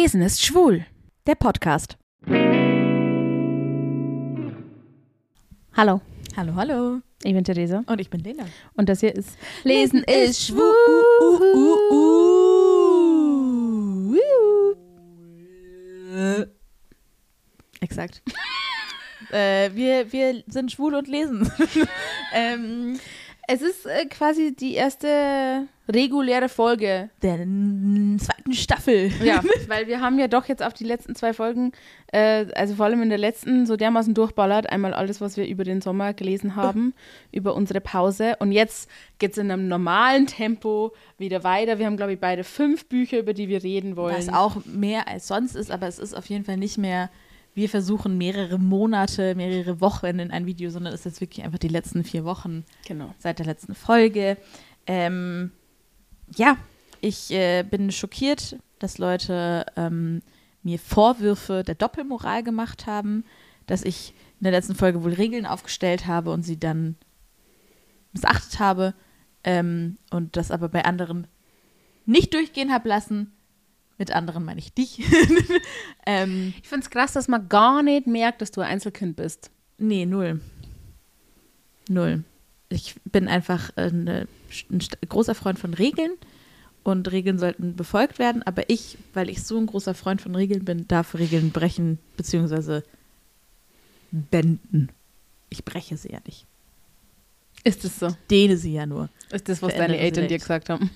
Lesen ist schwul. Der Podcast. Hallo. Hallo, hallo. Ich bin Theresa. Und ich bin Lena. Und das hier ist Lesen ist schwul. Exakt. Wir sind schwul und lesen. Es ist quasi die erste reguläre Folge der zweiten Staffel. Ja, weil wir haben ja doch jetzt auf die letzten 2 Folgen, also vor allem in der letzten, so dermaßen durchballert. Einmal alles, was wir über den Sommer gelesen haben, über unsere Pause. Und jetzt geht es in einem normalen Tempo wieder weiter. Wir haben, glaube ich, beide 5 Bücher, über die wir reden wollen. Was auch mehr als sonst ist, aber es ist auf jeden Fall nicht mehr, wir versuchen mehrere Monate, mehrere Wochen in ein Video, sondern es ist jetzt wirklich einfach die letzten 4 Wochen seit der letzten Folge. Ja, ich bin schockiert, dass Leute mir Vorwürfe der Doppelmoral gemacht haben, dass ich in der letzten Folge wohl Regeln aufgestellt habe und sie dann missachtet habe und das aber bei anderen nicht durchgehen habe lassen. Mit anderen meine ich dich. Ich finde es krass, dass man gar nicht merkt, dass du ein Einzelkind bist. Nee, null. Ich bin einfach ein großer Freund von Regeln und Regeln sollten befolgt werden, aber ich, weil ich so ein großer Freund von Regeln bin, darf Regeln brechen bzw. benden. Ich breche sie ja nicht. Ist es so? Ich dehne sie ja nur. Ist das, was deine Eltern dir gesagt haben?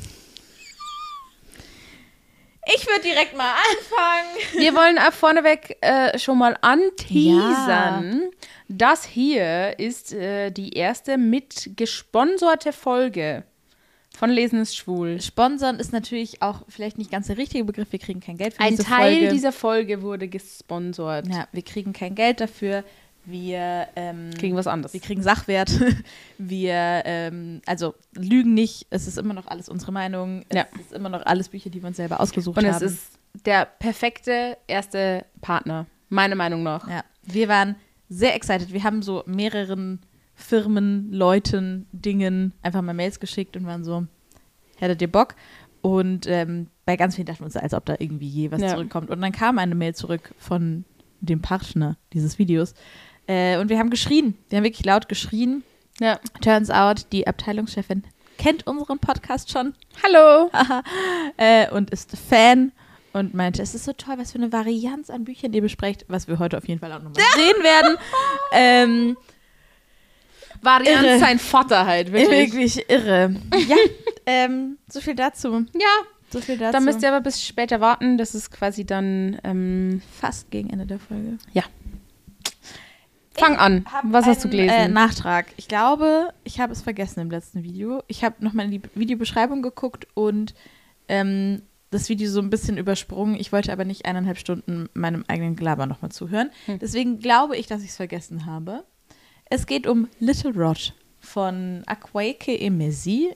Ich würde direkt mal anfangen. Wir wollen vorneweg schon mal anteasern. Ja. Das hier ist die erste mit gesponserte Folge von Lesen ist schwul. Sponsern ist natürlich auch vielleicht nicht ganz der richtige Begriff. Wir kriegen kein Geld für diese Folge. Ein Teil dieser Folge wurde gesponsert. Ja, wir kriegen kein Geld dafür. Wir kriegen was anderes. Wir kriegen Sachwert. Wir also lügen nicht. Es ist immer noch alles unsere Meinung. Es ist immer noch alles Bücher, die wir uns selber ausgesucht haben. Und es ist der perfekte erste Partner, meiner Meinung nach. Ja, wir waren sehr excited. Wir haben so mehreren Firmen, Leuten, Dingen einfach mal Mails geschickt und waren so, hättet ihr Bock? Und bei ganz vielen dachten wir uns, als ob da irgendwie je was zurückkommt. Und dann kam eine Mail zurück von dem Partner dieses Videos. Und wir haben geschrien. Wir haben wirklich laut geschrien. Ja. Turns out, die Abteilungschefin kennt unseren Podcast schon. Hallo! Und ist Fan und meinte, es ist so toll, was für eine Varianz an Büchern ihr besprecht, was wir heute auf jeden Fall auch nochmal sehen werden. Varianz irre. Sein Vater halt, wirklich. Wirklich irre. Ja, so viel dazu. Ja. So viel dazu. Dann müsst ihr aber bis später warten. Das ist quasi dann fast gegen Ende der Folge. Ja. Fang an. Was hast du gelesen? Nachtrag. Ich glaube, ich habe es vergessen im letzten Video. Ich habe nochmal in die Videobeschreibung geguckt und das Video so ein bisschen übersprungen. Ich wollte aber nicht 1,5 Stunden meinem eigenen Gelaber nochmal zuhören. Deswegen glaube ich, dass ich es vergessen habe. Es geht um Little Rot von Akwaeke Emezi.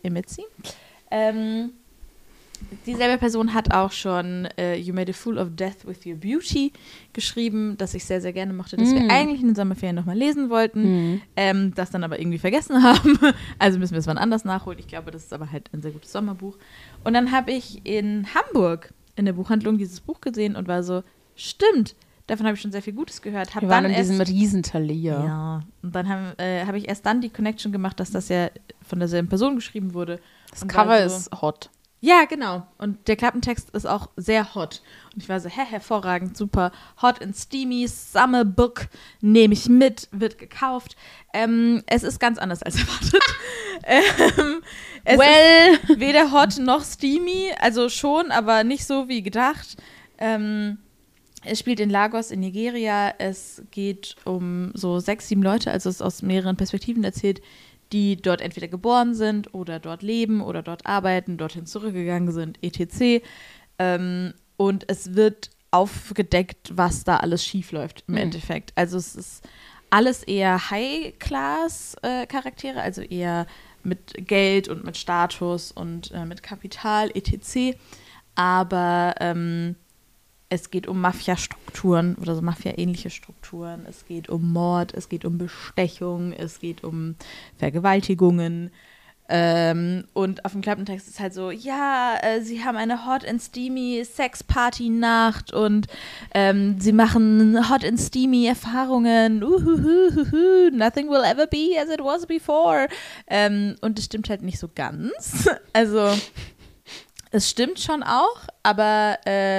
Dieselbe Person hat auch schon You Made a Fool of Death with Your Beauty geschrieben, das ich sehr, sehr gerne mochte, dass wir eigentlich in den Sommerferien nochmal lesen wollten, das dann aber irgendwie vergessen haben. Also müssen wir es wann anders nachholen. Ich glaube, das ist aber halt ein sehr gutes Sommerbuch. Und dann habe ich in Hamburg in der Buchhandlung dieses Buch gesehen und war so, stimmt, davon habe ich schon sehr viel Gutes gehört. Wir waren in diesem Riesentalier. Ja, und dann habe ich erst dann die Connection gemacht, dass das ja von derselben Person geschrieben wurde. Das Cover ist hot. Ja, genau. Und der Klappentext ist auch sehr hot. Und ich war so, hervorragend, super. Hot and steamy, Summer Book, nehme ich mit, wird gekauft. Es ist ganz anders als erwartet. Es ist weder hot noch steamy, also schon, aber nicht so wie gedacht. Es spielt in Lagos in Nigeria. Es geht um so 6, 7 Leute, also es ist aus mehreren Perspektiven erzählt, die dort entweder geboren sind oder dort leben oder dort arbeiten, dorthin zurückgegangen sind, etc. Und es wird aufgedeckt, was da alles schiefläuft im Endeffekt. Also es ist alles eher High-Class-Charaktere, also eher mit Geld und mit Status und mit Kapital, etc. Aber es geht um Mafia-Strukturen oder so Mafia-ähnliche Strukturen. Es geht um Mord, es geht um Bestechung, es geht um Vergewaltigungen. Und auf dem Klappentext ist halt so, ja, sie haben eine Hot and Steamy Sex-Party-Nacht und sie machen Hot and Steamy Erfahrungen. Nothing will ever be as it was before. Und das stimmt halt nicht so ganz. Also, es stimmt schon auch, aber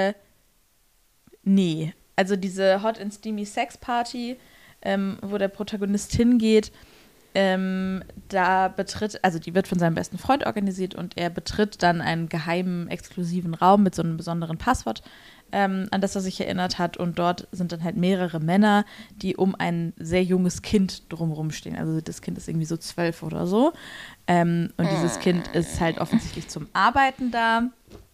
nee. Also diese Hot and Steamy Sex-Party, wo der Protagonist hingeht, die wird von seinem besten Freund organisiert und er betritt dann einen geheimen, exklusiven Raum mit so einem besonderen Passwort, an das er sich erinnert hat. Und dort sind dann halt mehrere Männer, die um ein sehr junges Kind drumherum stehen. Also das Kind ist irgendwie so 12 oder so. Und dieses Kind ist halt offensichtlich zum Arbeiten da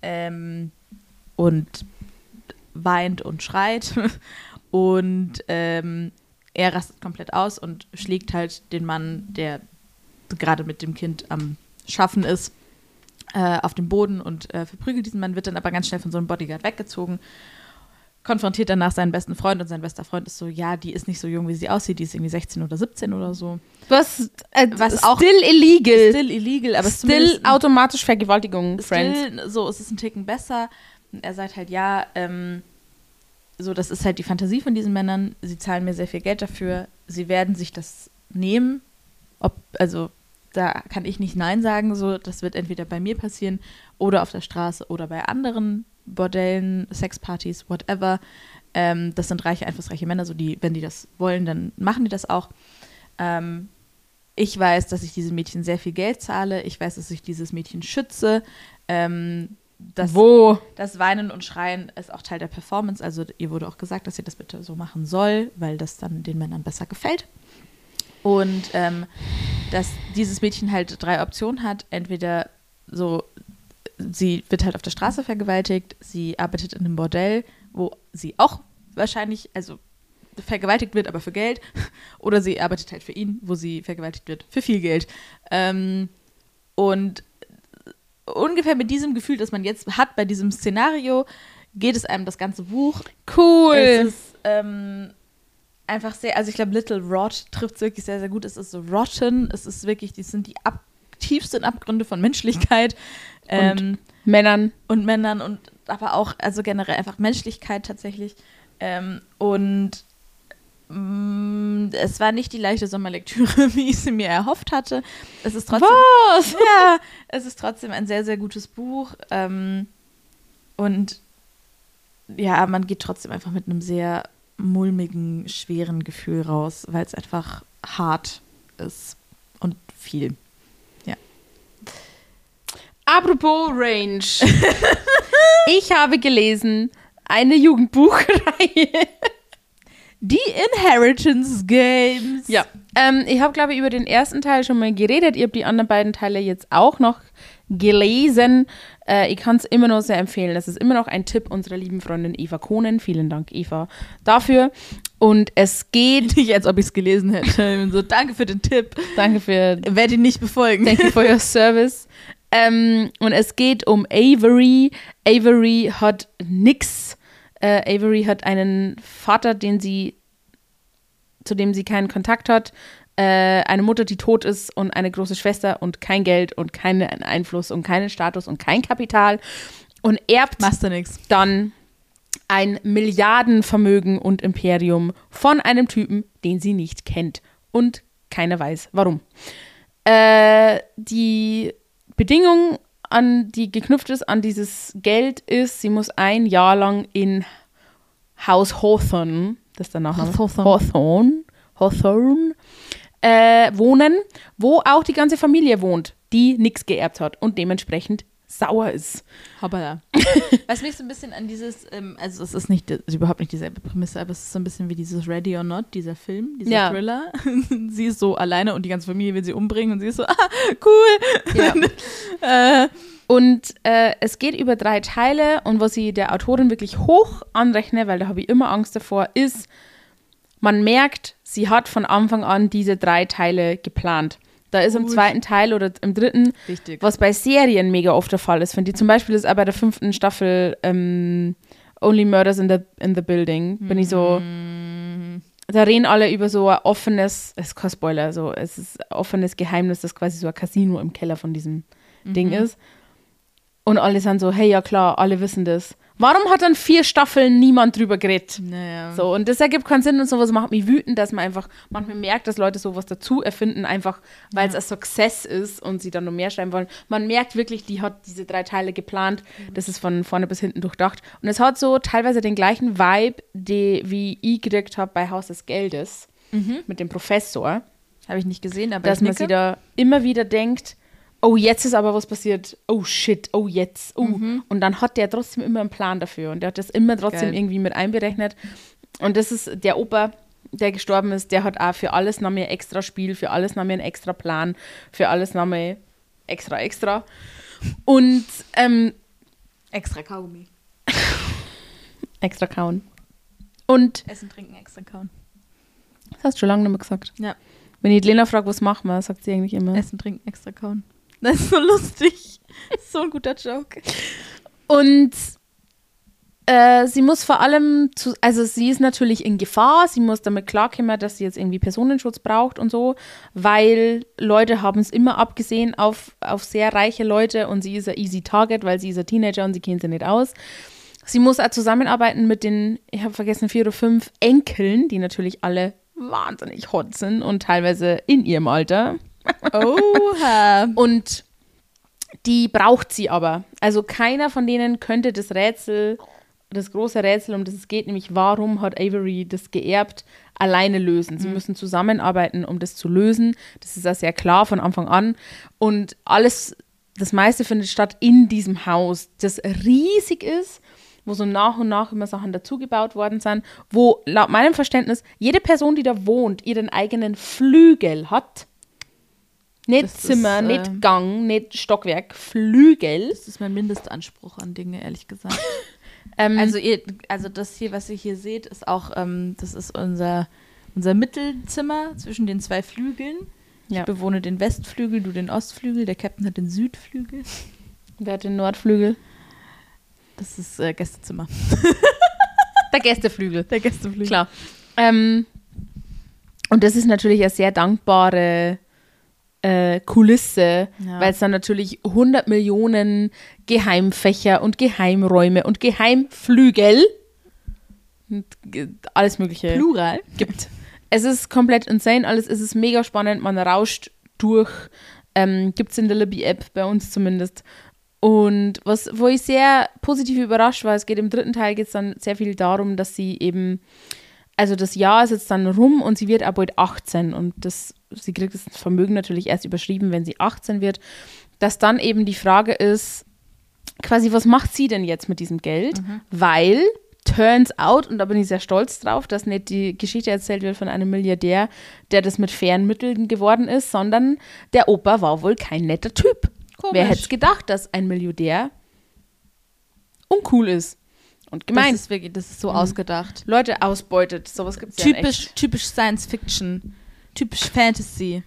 und weint und schreit. Und er rastet komplett aus und schlägt halt den Mann, der gerade mit dem Kind am Schaffen ist, auf den Boden und verprügelt diesen Mann, wird dann aber ganz schnell von so einem Bodyguard weggezogen, konfrontiert danach seinen besten Freund und sein bester Freund ist so, ja, die ist nicht so jung, wie sie aussieht, die ist irgendwie 16 oder 17 oder so. Was auch still illegal. Still illegal, aber still automatisch Vergewaltigung, Friends. So, es ist ein Ticken besser. Und er sagt halt, ja, so, das ist halt die Fantasie von diesen Männern. Sie zahlen mir sehr viel Geld dafür. Sie werden sich das nehmen. Da kann ich nicht Nein sagen. So, das wird entweder bei mir passieren oder auf der Straße oder bei anderen Bordellen, Sexpartys, whatever. Das sind einflussreiche Männer. So wenn die das wollen, dann machen die das auch. Ich weiß, dass ich diesem Mädchen sehr viel Geld zahle. Ich weiß, dass ich dieses Mädchen schütze. Das Weinen und Schreien ist auch Teil der Performance. Also ihr wurde auch gesagt, dass sie das bitte so machen soll, weil das dann den Männern besser gefällt. Und dass dieses Mädchen halt 3 Optionen hat. Entweder so, sie wird halt auf der Straße vergewaltigt, sie arbeitet in einem Bordell, wo sie auch wahrscheinlich, also vergewaltigt wird, aber für Geld. Oder sie arbeitet halt für ihn, wo sie vergewaltigt wird für viel Geld. Und ungefähr mit diesem Gefühl, das man jetzt hat bei diesem Szenario, geht es einem das ganze Buch. Cool. Es ist einfach sehr, also ich glaube, Little Rot trifft es wirklich sehr, sehr gut. Es ist so rotten, es ist wirklich, die sind die tiefsten Abgründe von Menschlichkeit. Und Männern. Und aber auch, also generell einfach Menschlichkeit tatsächlich. Es war nicht die leichte Sommerlektüre, wie ich sie mir erhofft hatte. Es ist trotzdem, was? Ja, es ist trotzdem ein sehr, sehr gutes Buch. Und ja, man geht trotzdem einfach mit einem sehr mulmigen, schweren Gefühl raus, weil es einfach hart ist und viel. Ja. Apropos Range. Ich habe gelesen, eine Jugendbuchreihe. Die Inheritance Games. Ja. Ich habe, glaube ich, über den ersten Teil schon mal geredet. Ihr habt die anderen beiden Teile jetzt auch noch gelesen. Ich kann es immer noch sehr empfehlen. Das ist immer noch ein Tipp unserer lieben Freundin Eva Kohnen. Vielen Dank, Eva, dafür. Und es geht... Nicht, als ob ich es gelesen hätte. So, danke für den Tipp. Danke für... Werde ihn nicht befolgen. Thank you for your service. Und es geht um Avery. Avery hat nix. Avery hat einen Vater, zu dem sie keinen Kontakt hat, eine Mutter, die tot ist und eine große Schwester und kein Geld und keinen Einfluss und keinen Status und kein Kapital und erbt dann ein Milliardenvermögen und Imperium von einem Typen, den sie nicht kennt und keiner weiß, warum. Die Bedingung, die geknüpft ist an dieses Geld, ist, sie muss 1 Jahr lang in Haus Hawthorne, das ist der Nachname, Hawthorne, wohnen, wo auch die ganze Familie wohnt, die nichts geerbt hat und dementsprechend sauer ist. Hoppala. Was mich so ein bisschen an dieses, also es ist überhaupt nicht dieselbe Prämisse, aber es ist so ein bisschen wie dieses Ready or Not, dieser Film, dieser Thriller. Sie ist so alleine und die ganze Familie will sie umbringen und sie ist so, cool. Ja. Und es geht über 3 Teile und was ich der Autorin wirklich hoch anrechne, weil da habe ich immer Angst davor, ist, man merkt, sie hat von Anfang an diese 3 Teile geplant. Da ist im 2. Teil oder im 3., was bei Serien mega oft der Fall ist, finde ich. Zum Beispiel ist auch bei der 5. Staffel Only Murders in the Building. Bin ich so, da reden alle über so ein offenes, es ist kein Spoiler, so, es ist ein offenes Geheimnis, das quasi so ein Casino im Keller von diesem Ding ist. Und alle sind so, hey, ja klar, alle wissen das. Warum hat dann 4 Staffeln niemand drüber geredet? Naja. So, und das ergibt keinen Sinn und sowas macht mich wütend, dass man einfach manchmal merkt, dass Leute sowas dazu erfinden, einfach weil es ein Success ist und sie dann noch mehr schreiben wollen. Man merkt wirklich, die hat diese 3 Teile geplant. Das ist von vorne bis hinten durchdacht. Und es hat so teilweise den gleichen Vibe, wie ich gekriegt habe bei Haus des Geldes mit dem Professor. Habe ich nicht gesehen, aber Dass man sich da immer wieder denkt, oh, jetzt ist aber was passiert. Oh, shit. Oh, jetzt. Oh. Und dann hat der trotzdem immer einen Plan dafür. Und der hat das immer trotzdem irgendwie mit einberechnet. Und das ist der Opa, der gestorben ist, der hat auch für alles noch mehr extra Spiel, für alles noch mehr einen extra Plan, für alles noch mehr extra. Und extra Kaugummi. extra kauen. Und Essen, trinken, extra kauen. das hast du schon lange nicht mehr gesagt. Ja. Wenn ich Lena frage, was machen wir, sagt sie eigentlich immer. Essen, trinken, extra kauen. Das ist so lustig. So ein guter Joke. Und sie muss vor allem, also sie ist natürlich in Gefahr, sie muss damit klarkommen, dass sie jetzt irgendwie Personenschutz braucht und so, weil Leute haben es immer abgesehen auf sehr reiche Leute und sie ist ein easy target, weil sie ist ein Teenager und sie kennt sie nicht aus. Sie muss auch zusammenarbeiten mit den, ich habe vergessen, 4 oder 5 Enkeln, die natürlich alle wahnsinnig hot sind und teilweise in ihrem Alter. Oha. Und die braucht sie aber. Also keiner von denen könnte das große Rätsel, um das es geht, nämlich warum hat Avery das geerbt, alleine lösen. Sie müssen zusammenarbeiten, um das zu lösen. Das ist ja sehr klar von Anfang an. Und das meiste findet statt in diesem Haus, das riesig ist, wo so nach und nach immer Sachen dazugebaut worden sind, wo laut meinem Verständnis jede Person, die da wohnt, ihren eigenen Flügel hat. Nicht Das Zimmer, ist, nicht Gang, nicht Stockwerk, Flügel. Das ist mein Mindestanspruch an Dinge, ehrlich gesagt. Also das hier, was ihr hier seht, ist auch, das ist unser Mittelzimmer zwischen den 2 Flügeln. Ja. Ich bewohne den Westflügel, du den Ostflügel, der Captain hat den Südflügel. Wer hat den Nordflügel? Das ist Gästezimmer. Der Gästeflügel. Der Gästeflügel. Klar. Und das ist natürlich eine sehr dankbare Kulisse, weil es dann natürlich 100 Millionen Geheimfächer und Geheimräume und Geheimflügel und alles Mögliche Plural gibt. Es ist komplett insane, es ist mega spannend, man rauscht durch, gibt es in der Libby-App, bei uns zumindest. Und wo ich sehr positiv überrascht war, es geht im 3. Teil geht es dann sehr viel darum, dass sie eben, also das Jahr ist jetzt dann rum und sie wird ab bald 18 und sie kriegt das Vermögen natürlich erst überschrieben, wenn sie 18 wird, dass dann eben die Frage ist, quasi, was macht sie denn jetzt mit diesem Geld? Weil, turns out, und da bin ich sehr stolz drauf, dass nicht die Geschichte erzählt wird von einem Milliardär, der das mit fairen Mitteln geworden ist, sondern der Opa war wohl kein netter Typ. Komisch. Wer hätte es gedacht, dass ein Milliardär uncool ist und gemein. Das ist so ausgedacht. Leute ausbeutet, sowas gibt es ja in echt. Typisch Science Fiction. Typisch Fantasy.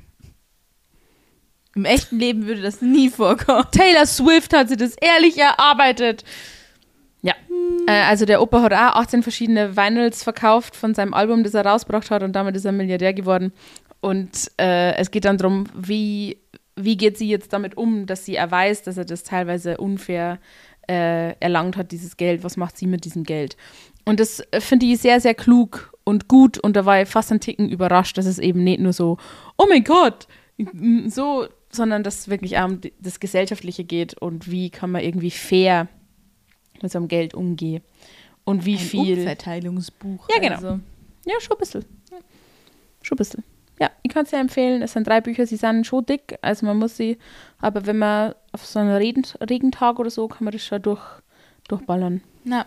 Im echten Leben würde das nie vorkommen. Taylor Swift hat sie das ehrlich erarbeitet. Ja, also der Opa hat auch 18 verschiedene Vinyls verkauft von seinem Album, das er rausgebracht hat und damit ist er Milliardär geworden. Und es geht dann darum, wie geht sie jetzt damit um, dass sie weiß, dass er das teilweise unfair erlangt hat, dieses Geld. Was macht sie mit diesem Geld? Und das finde ich sehr, sehr klug und gut. Und da war ich fast einen Ticken überrascht, dass es eben nicht nur so, oh mein Gott, so, sondern dass es wirklich um das Gesellschaftliche geht und wie kann man irgendwie fair mit seinem Geld umgehen. Und wie viel. Umverteilungsbuch. Ja, genau. Also. Ja, schon ein bisschen. Schon ein bisschen. Ja, ich kann es ja empfehlen. Es sind 3 Bücher, sie sind schon dick. Also man muss sie, aber wenn man auf so einen Regentag oder so, kann man das schon durchballern. Na.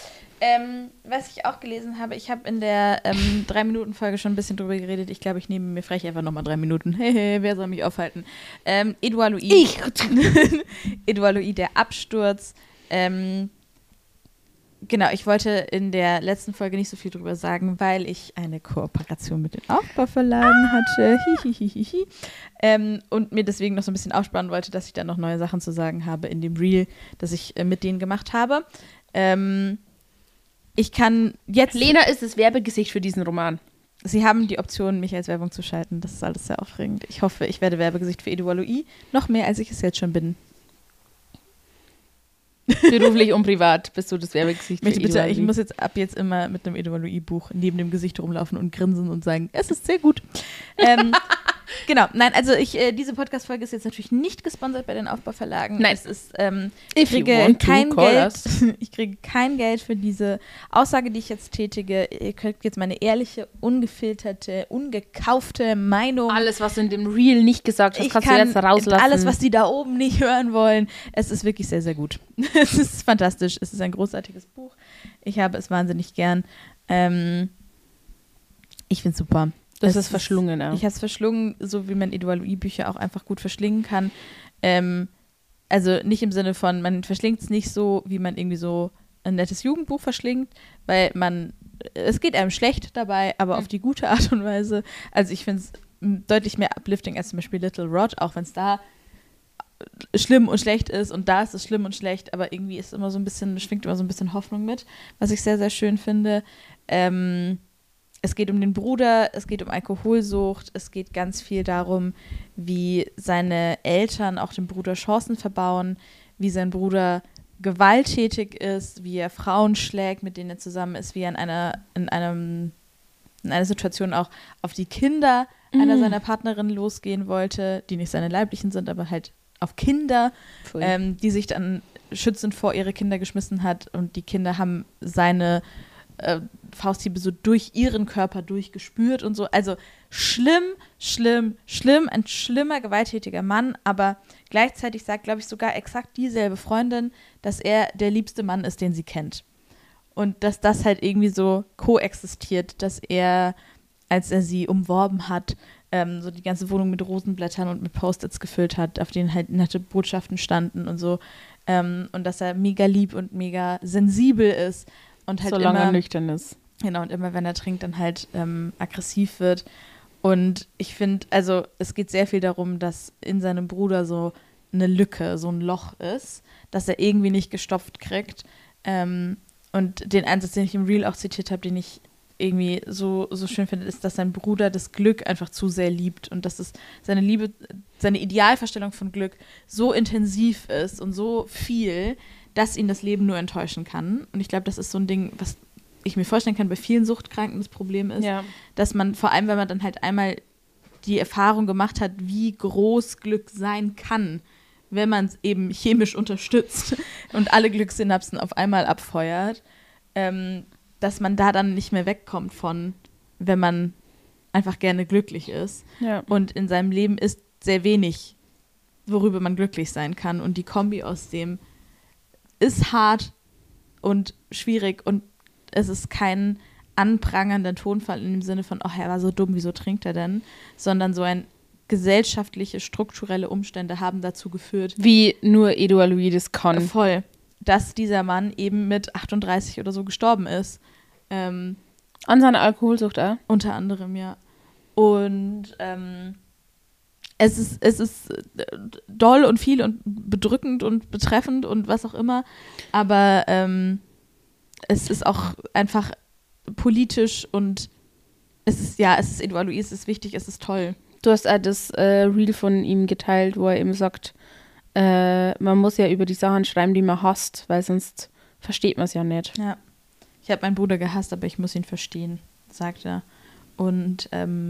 Was ich auch gelesen habe, ich habe in der 3-Minuten-Folge schon ein bisschen drüber geredet. Ich glaube, ich nehme mir frech einfach nochmal 3 Minuten. Hehe, wer soll mich aufhalten? Edouard Louis. Ich! Edouard Louis, der Absturz. Genau, ich wollte in der letzten Folge nicht so viel drüber sagen, weil ich eine Kooperation mit den Aufbauverlagen hatte. Hihihihi. Und mir deswegen noch so ein bisschen aufsparen wollte, dass ich da noch neue Sachen zu sagen habe in dem Reel, das ich mit denen gemacht habe. Ich kann jetzt... Lena ist das Werbegesicht für diesen Roman. Sie haben die Option, mich als Werbung zu schalten. Das ist alles sehr aufregend. Ich hoffe, ich werde Werbegesicht für Eduard Louis. Noch mehr, als ich es jetzt schon bin. Beruflich und privat bist du das Werbegesicht für Bitte, Eduard ich Louis. muss jetzt immer mit einem Eduard Louis Buch neben dem Gesicht rumlaufen und grinsen und sagen, es ist sehr gut. Genau, nein, also diese Podcast-Folge ist jetzt natürlich nicht gesponsert bei den Aufbauverlagen. Nein. Es ist, ich kriege kein Geld für diese Aussage, die ich jetzt tätige. Ihr kriegt jetzt meine ehrliche, ungefilterte, ungekaufte Meinung. Alles, was du in dem Reel nicht gesagt hast, kannst du jetzt rauslassen. Alles, was die da oben nicht hören wollen. Es ist wirklich sehr, sehr gut. Es ist fantastisch. Es ist ein großartiges Buch. Ich habe es wahnsinnig gern. Ich finde es super. Das ist verschlungen, ja. Ich habe es verschlungen, so wie man Eduard Louis Bücher auch einfach gut verschlingen kann. Also nicht im Sinne von, man verschlingt es nicht so, wie man irgendwie so ein nettes Jugendbuch verschlingt, weil es geht einem schlecht dabei, aber auf die gute Art und Weise. Also ich finde es deutlich mehr uplifting als zum Beispiel Little Rod, auch wenn es da schlimm und schlecht ist und da ist es schlimm und schlecht, aber irgendwie ist immer so ein bisschen, schwingt immer so ein bisschen Hoffnung mit, was ich sehr, sehr schön finde. Es geht um den Bruder, es geht um Alkoholsucht, es geht ganz viel darum, wie seine Eltern auch dem Bruder Chancen verbauen, wie sein Bruder gewalttätig ist, wie er Frauen schlägt, mit denen er zusammen ist, wie er in einer Situation auch auf die Kinder einer seiner Partnerinnen losgehen wollte, die nicht seine leiblichen sind, aber halt auf Kinder, die sich dann schützend vor ihre Kinder geschmissen hat und die Kinder haben seine Fausthiebe so durch ihren Körper durchgespürt und so. Also schlimm, ein schlimmer, gewalttätiger Mann, aber gleichzeitig sagt, glaube ich, sogar exakt dieselbe Freundin, dass er der liebste Mann ist, den sie kennt. Und dass das halt irgendwie so koexistiert, dass er, als er sie umworben hat, so die ganze Wohnung mit Rosenblättern und mit Post-its gefüllt hat, auf denen halt nette Botschaften standen und so. Und dass er mega lieb und mega sensibel ist. Und halt solange immer, er nüchtern ist. Genau, und immer, wenn er trinkt, dann halt aggressiv wird. Und ich finde, also es geht sehr viel darum, dass in seinem Bruder so eine Lücke, so ein Loch ist, dass er irgendwie nicht gestopft kriegt. Und den Einsatz, den ich im Reel auch zitiert habe, den ich irgendwie so schön finde, ist, dass sein Bruder das Glück einfach zu sehr liebt und dass es seine Idealvorstellung von Glück so intensiv ist und so viel, dass ihn das Leben nur enttäuschen kann. Und ich glaube, das ist so ein Ding, was ich mir vorstellen kann, bei vielen Suchtkranken das Problem ist, dass man, vor allem wenn man dann halt einmal die Erfahrung gemacht hat, wie groß Glück sein kann, wenn man es eben chemisch unterstützt und alle Glückssynapsen auf einmal abfeuert, dass man da dann nicht mehr wegkommt von, wenn man einfach gerne glücklich ist. Ja. Und in seinem Leben ist sehr wenig, worüber man glücklich sein kann. Und die Kombi aus dem ist hart und schwierig und es ist kein anprangernder Tonfall in dem Sinne von, oh, er war so dumm, wieso trinkt er denn? Sondern so ein gesellschaftliche, strukturelle Umstände haben dazu geführt. Wie nur Eduard Louis das kann. Voll. Dass dieser Mann eben mit 38 oder so gestorben ist. An seiner Alkoholsucht, Unter anderem, ja. Und es ist doll und viel und bedrückend und betreffend und was auch immer. Aber es ist auch einfach politisch und es ist Eduard Louis, es ist wichtig, es ist toll. Du hast das Reel von ihm geteilt, wo er eben sagt, man muss ja über die Sachen schreiben, die man hasst, weil sonst versteht man es ja nicht. Ja. Ich habe meinen Bruder gehasst, aber ich muss ihn verstehen, sagt er. Und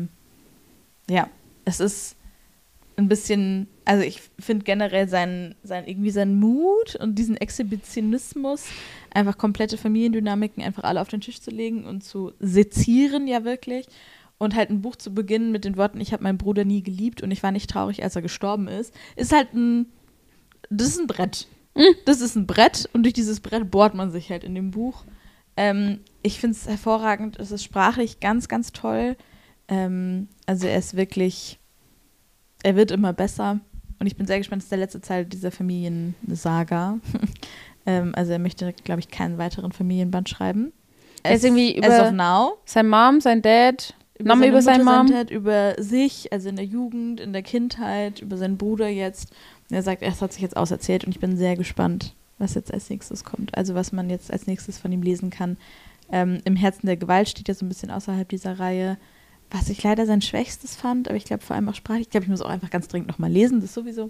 es ist ein bisschen, also ich finde generell seinen Mut und diesen Exhibitionismus, einfach komplette Familiendynamiken einfach alle auf den Tisch zu legen und zu sezieren, ja wirklich. Und halt ein Buch zu beginnen mit den Worten, ich habe meinen Bruder nie geliebt und ich war nicht traurig, als er gestorben ist, ist halt das ist ein Brett. Das ist ein Brett und durch dieses Brett bohrt man sich halt in dem Buch. Ich finde es hervorragend, es ist sprachlich ganz, ganz toll. Also er wird immer besser und ich bin sehr gespannt, das ist der letzte Teil dieser Familiensaga. Also er möchte, glaube ich, keinen weiteren Familienband schreiben. Er ist irgendwie über sein Mom, sein Dad, nochmal über seine Mom. Dad, über sich, also in der Jugend, in der Kindheit, über seinen Bruder jetzt. Und er sagt, er hat sich jetzt auserzählt und ich bin sehr gespannt, was jetzt als nächstes kommt. Also was man jetzt als nächstes von ihm lesen kann. Im Herzen der Gewalt steht ja so ein bisschen außerhalb dieser Reihe. was ich leider sein Schwächstes fand, aber ich glaube vor allem auch sprachlich. Ich glaube, ich muss auch einfach ganz dringend nochmal lesen, das sowieso.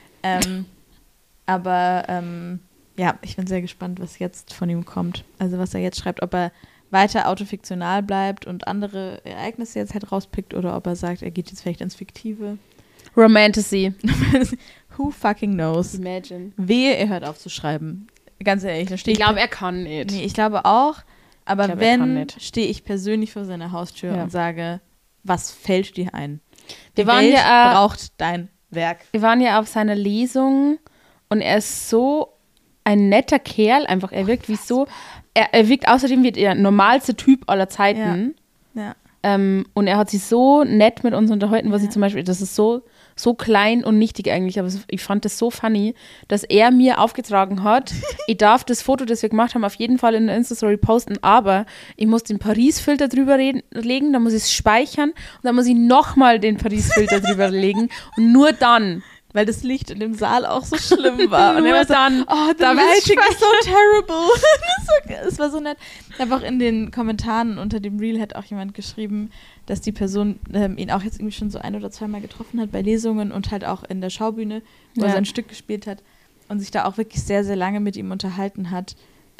Ja, ich bin sehr gespannt, was jetzt von ihm kommt. Also was er jetzt schreibt, ob er weiter autofiktional bleibt und andere Ereignisse jetzt halt rauspickt oder ob er sagt, er geht jetzt vielleicht ins Fiktive. Romantasy. Who fucking knows? Imagine. Wehe, er hört auf zu schreiben. Ganz ehrlich, da stehe Ich glaube, er kann nicht. Nee, ich glaube auch. Aber Ich glaube, er kann wenn, nicht. stehe ich persönlich vor seiner Haustür Ja. und sage, was fällt dir ein? Wir Die waren Welt ja, braucht dein Werk. Wir waren ja auf seiner Lesung und er ist so ein netter Kerl, einfach. Er wirkt wie so, er wirkt außerdem wie der normalste Typ aller Zeiten. Ja. Und er hat sich so nett mit uns unterhalten, was ich zum Beispiel, das ist so klein und nichtig eigentlich, aber ich fand das so funny, dass er mir aufgetragen hat, ich darf das Foto, das wir gemacht haben, auf jeden Fall in der Insta-Story posten, aber ich muss den Paris-Filter drüber legen, dann muss ich es speichern und dann muss ich nochmal den Paris-Filter drüber legen und nur dann. Weil das Licht in dem Saal auch so schlimm war. Und Nur er war so, dann. oh, the Da lighting is so terrible. Es war so nett. Einfach in den Kommentaren unter dem Reel hat auch jemand geschrieben, dass die Person ihn auch jetzt irgendwie schon so 1 oder 2 Mal getroffen hat bei Lesungen und halt auch in der Schaubühne, wo er sein Stück gespielt hat und sich da auch wirklich sehr, sehr lange mit ihm unterhalten hat.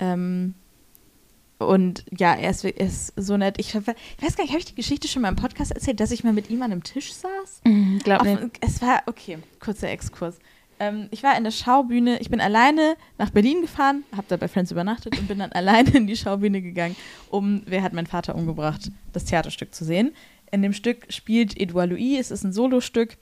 Und ja, er ist so nett. Ich weiß gar nicht, habe ich die Geschichte schon mal im Podcast erzählt, dass ich mal mit ihm an einem Tisch saß? Ich glaube nicht. Es war, okay, kurzer Exkurs. Ich war in der Schaubühne, ich bin alleine nach Berlin gefahren, habe da bei Friends übernachtet und bin dann alleine in die Schaubühne gegangen, um Wer hat meinen Vater umgebracht, das Theaterstück zu sehen. In dem Stück spielt Edouard Louis, es ist ein Solostück.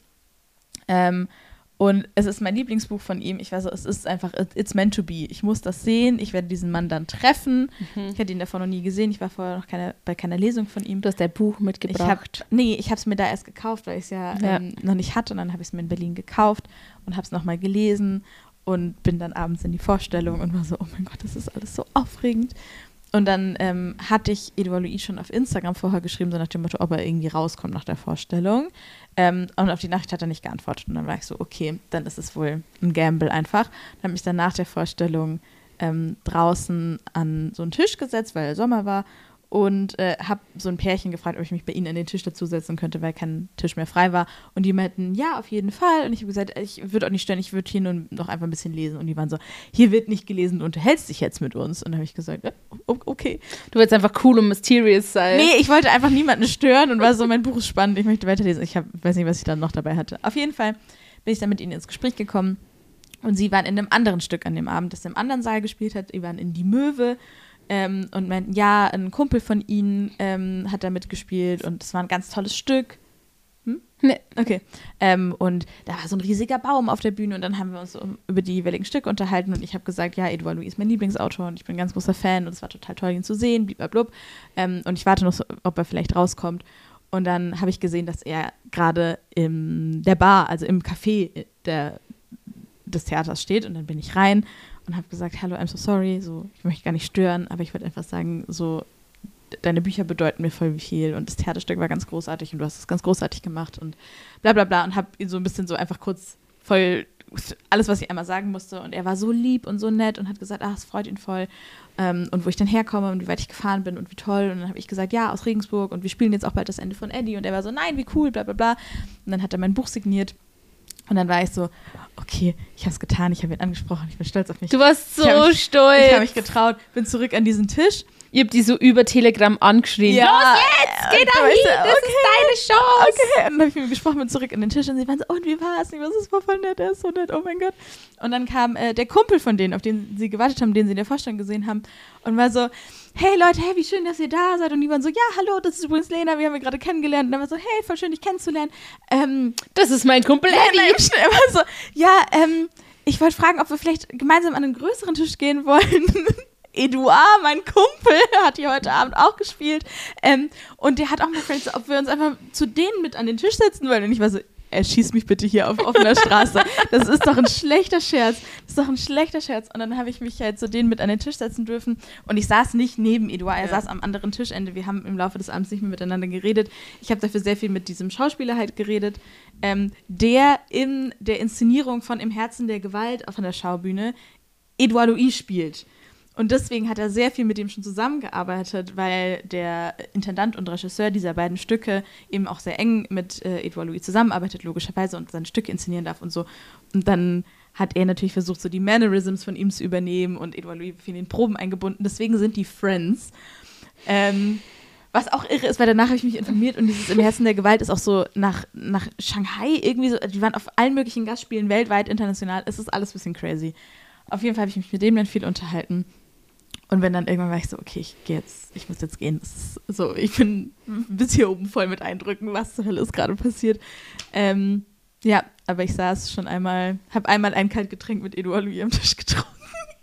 Und es ist mein Lieblingsbuch von ihm. Ich weiß, es ist einfach, it's meant to be. Ich muss das sehen, ich werde diesen Mann dann treffen. Ich hatte ihn davor noch nie gesehen, ich war vorher noch bei keiner Lesung von ihm. Du hast dein Buch mitgebracht. Ich habe es mir da erst gekauft, weil ich es ja noch nicht hatte. Und dann habe ich es mir in Berlin gekauft und habe es nochmal gelesen und bin dann abends in die Vorstellung und war so, oh mein Gott, das ist alles so aufregend. Und dann hatte ich Edouard Louis schon auf Instagram vorher geschrieben, so nach dem Motto, ob er irgendwie rauskommt nach der Vorstellung. Und auf die Nachricht hat er nicht geantwortet. Und dann war ich so, okay, dann ist es wohl ein Gamble einfach. Dann habe ich dann nach der Vorstellung draußen an so einen Tisch gesetzt, weil Sommer war. Und habe so ein Pärchen gefragt, ob ich mich bei ihnen an den Tisch dazusetzen könnte, weil kein Tisch mehr frei war. Und die meinten, ja, auf jeden Fall. Und ich habe gesagt, ich würde auch nicht stören, ich würde hier nur noch einfach ein bisschen lesen. Und die waren so, hier wird nicht gelesen, du unterhältst dich jetzt mit uns. Und dann habe ich gesagt, ja, okay. Du willst einfach cool und mysterious sein. Nee, ich wollte einfach niemanden stören und war so, mein Buch ist spannend, ich möchte weiterlesen. Ich weiß nicht, was ich dann noch dabei hatte. Auf jeden Fall bin ich dann mit ihnen ins Gespräch gekommen. Und sie waren in einem anderen Stück an dem Abend, das im anderen Saal gespielt hat. Die waren in Die Möwe. Und meinten, ja, ein Kumpel von ihnen hat da mitgespielt und es war ein ganz tolles Stück. Nee. Okay. Und da war so ein riesiger Baum auf der Bühne und dann haben wir uns über die jeweiligen Stücke unterhalten und ich habe gesagt, ja, Edouard Louis ist mein Lieblingsautor und ich bin ein ganz großer Fan und es war total toll, ihn zu sehen, blablabla. Und ich warte noch, ob er vielleicht rauskommt. Und dann habe ich gesehen, dass er gerade in der Bar, also im Café des Theaters steht und dann bin ich rein und habe gesagt, hallo, I'm so sorry, so, ich möchte gar nicht stören, aber ich wollte einfach sagen, so, deine Bücher bedeuten mir voll viel und das Theaterstück war ganz großartig und du hast es ganz großartig gemacht und bla bla bla und habe ihn so ein bisschen so einfach kurz voll alles, was ich einmal sagen musste und er war so lieb und so nett und hat gesagt, es freut ihn voll und wo ich dann herkomme und wie weit ich gefahren bin und wie toll und dann habe ich gesagt, ja, aus Regensburg und wir spielen jetzt auch bald das Ende von Eddie und er war so, nein, wie cool, bla bla bla und dann hat er mein Buch signiert. Und dann war ich so, okay, ich habe es getan, ich habe ihn angesprochen, ich bin stolz auf mich. Du warst so stolz. Ich habe mich getraut, bin zurück an diesen Tisch. Ihr habt die so über Telegram angeschrien. Ja, los jetzt, geh da hin, das ist deine Chance. Okay, und dann habe ich mit ihm gesprochen, bin zurück an den Tisch und sie waren so, und wie war es? Das war voll nett, er ist so nett, oh mein Gott. Und dann kam der Kumpel von denen, auf den sie gewartet haben, den sie in der Vorstellung gesehen haben und war so, hey Leute, hey, wie schön, dass ihr da seid. Und die waren so, ja, hallo, das ist übrigens Lena, wir haben ihn gerade kennengelernt. Und dann war so, hey, voll schön, dich kennenzulernen. Das ist mein Kumpel Eddie. Er war so, ja, ich wollte fragen, ob wir vielleicht gemeinsam an einen größeren Tisch gehen wollen. Edouard, mein Kumpel, hat hier heute Abend auch gespielt. Und der hat auch mal gefragt, ob wir uns einfach zu denen mit an den Tisch setzen wollen. Und ich war so, erschieß mich bitte hier auf offener Straße. Das ist doch ein schlechter Scherz. Und dann habe ich mich halt zu denen mit an den Tisch setzen dürfen. Und ich saß nicht neben Edouard, er saß am anderen Tischende. Wir haben im Laufe des Abends nicht mehr miteinander geredet. Ich habe dafür sehr viel mit diesem Schauspieler halt geredet, der in der Inszenierung von Im Herzen der Gewalt auf einer Schaubühne Edouard Louis spielt. Und deswegen hat er sehr viel mit ihm schon zusammengearbeitet, weil der Intendant und Regisseur dieser beiden Stücke eben auch sehr eng mit Edouard Louis zusammenarbeitet, logischerweise, und seine Stücke inszenieren darf und so. Und dann hat er natürlich versucht, so die Mannerisms von ihm zu übernehmen und Edouard Louis in den Proben eingebunden. Deswegen sind die Friends. Was auch irre ist, weil danach habe ich mich informiert und dieses Im Herzen der Gewalt ist auch so nach Shanghai irgendwie so, die waren auf allen möglichen Gastspielen weltweit, international, es ist alles ein bisschen crazy. Auf jeden Fall habe ich mich mit dem dann viel unterhalten und wenn dann irgendwann war ich so, okay, ich muss jetzt gehen. Das ist so, ich bin bis hier oben voll mit Eindrücken, was zur Hölle ist gerade passiert. Ja, aber ich saß schon einmal, habe einmal ein Kaltgetränk mit Edouard Louis am Tisch getrunken.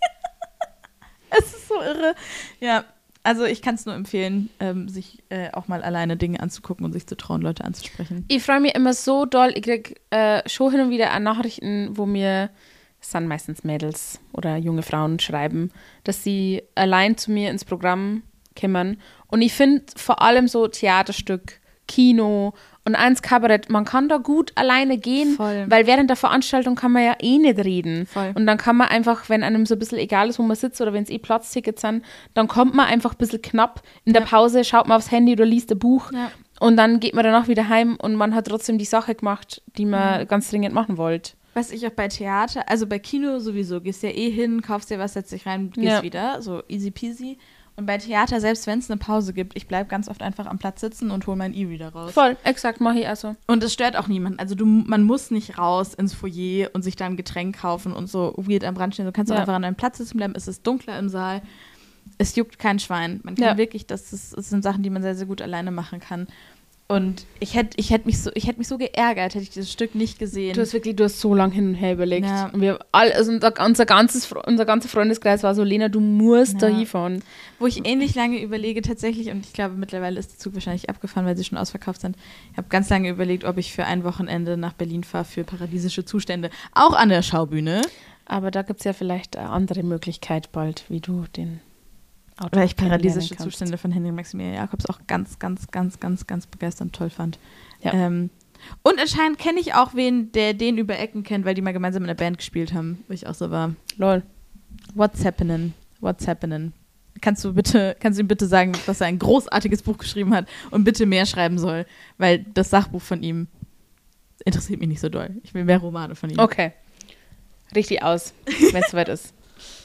Es ist so irre. Ja, also ich kann es nur empfehlen, sich auch mal alleine Dinge anzugucken und sich zu trauen, Leute anzusprechen. Ich freue mich immer so doll. Ich kriege schon hin und wieder auch Nachrichten, wo mir, es sind meistens Mädels oder junge Frauen, schreiben, dass sie allein zu mir ins Programm kommen. Und ich finde vor allem so Theaterstück, Kino und eins Kabarett, man kann da gut alleine gehen, Voll. weil während der Veranstaltung kann man ja eh nicht reden. Voll. Und dann kann man einfach, wenn einem so ein bisschen egal ist, wo man sitzt oder wenn es eh Platztickets sind, dann kommt man einfach ein bisschen knapp. In der Pause schaut man aufs Handy oder liest ein Buch und dann geht man danach wieder heim und man hat trotzdem die Sache gemacht, die man ganz dringend machen wollte. Was ich auch bei Theater, also bei Kino sowieso, gehst ja eh hin, kaufst dir was, setzt dich rein, gehst wieder, so easy peasy. Und bei Theater, selbst wenn es eine Pause gibt, ich bleibe ganz oft einfach am Platz sitzen und hole mein E-Reader raus. Voll, exakt, mache ich also. Und es stört auch niemanden. Also man muss nicht raus ins Foyer und sich da ein Getränk kaufen und so weird am Rand stehen. Du kannst auch einfach an deinem Platz sitzen bleiben, es ist dunkler im Saal. Es juckt kein Schwein. Man kann wirklich, das sind Sachen, die man sehr, sehr gut alleine machen kann. Und ich hätte mich so geärgert, hätte ich dieses Stück nicht gesehen. Du hast so lange hin und her überlegt. Ja. Und unser ganzer Freundeskreis war so, Lena, du musst da hinfahren. Wo ich ähnlich lange überlege tatsächlich, und ich glaube, mittlerweile ist der Zug wahrscheinlich abgefahren, weil sie schon ausverkauft sind. Ich habe ganz lange überlegt, ob ich für ein Wochenende nach Berlin fahre für Paradiesische Zustände. Auch an der Schaubühne. Aber da gibt es ja vielleicht eine andere Möglichkeit bald, wie du den Autor weil ich Paradiesische kennenlernen kannst. Zustände von Henry Maximilian Jacobs auch ganz, ganz, ganz, ganz, ganz begeisternd toll fand. Ja. Und anscheinend kenne ich auch wen, der den über Ecken kennt, weil die mal gemeinsam in einer Band gespielt haben, wo ich auch so war. Lol. What's happening? Kannst du ihm bitte sagen, dass er ein großartiges Buch geschrieben hat und bitte mehr schreiben soll, weil das Sachbuch von ihm interessiert mich nicht so doll. Ich will mehr Romane von ihm. Okay. Richtig aus, wenn es soweit ist.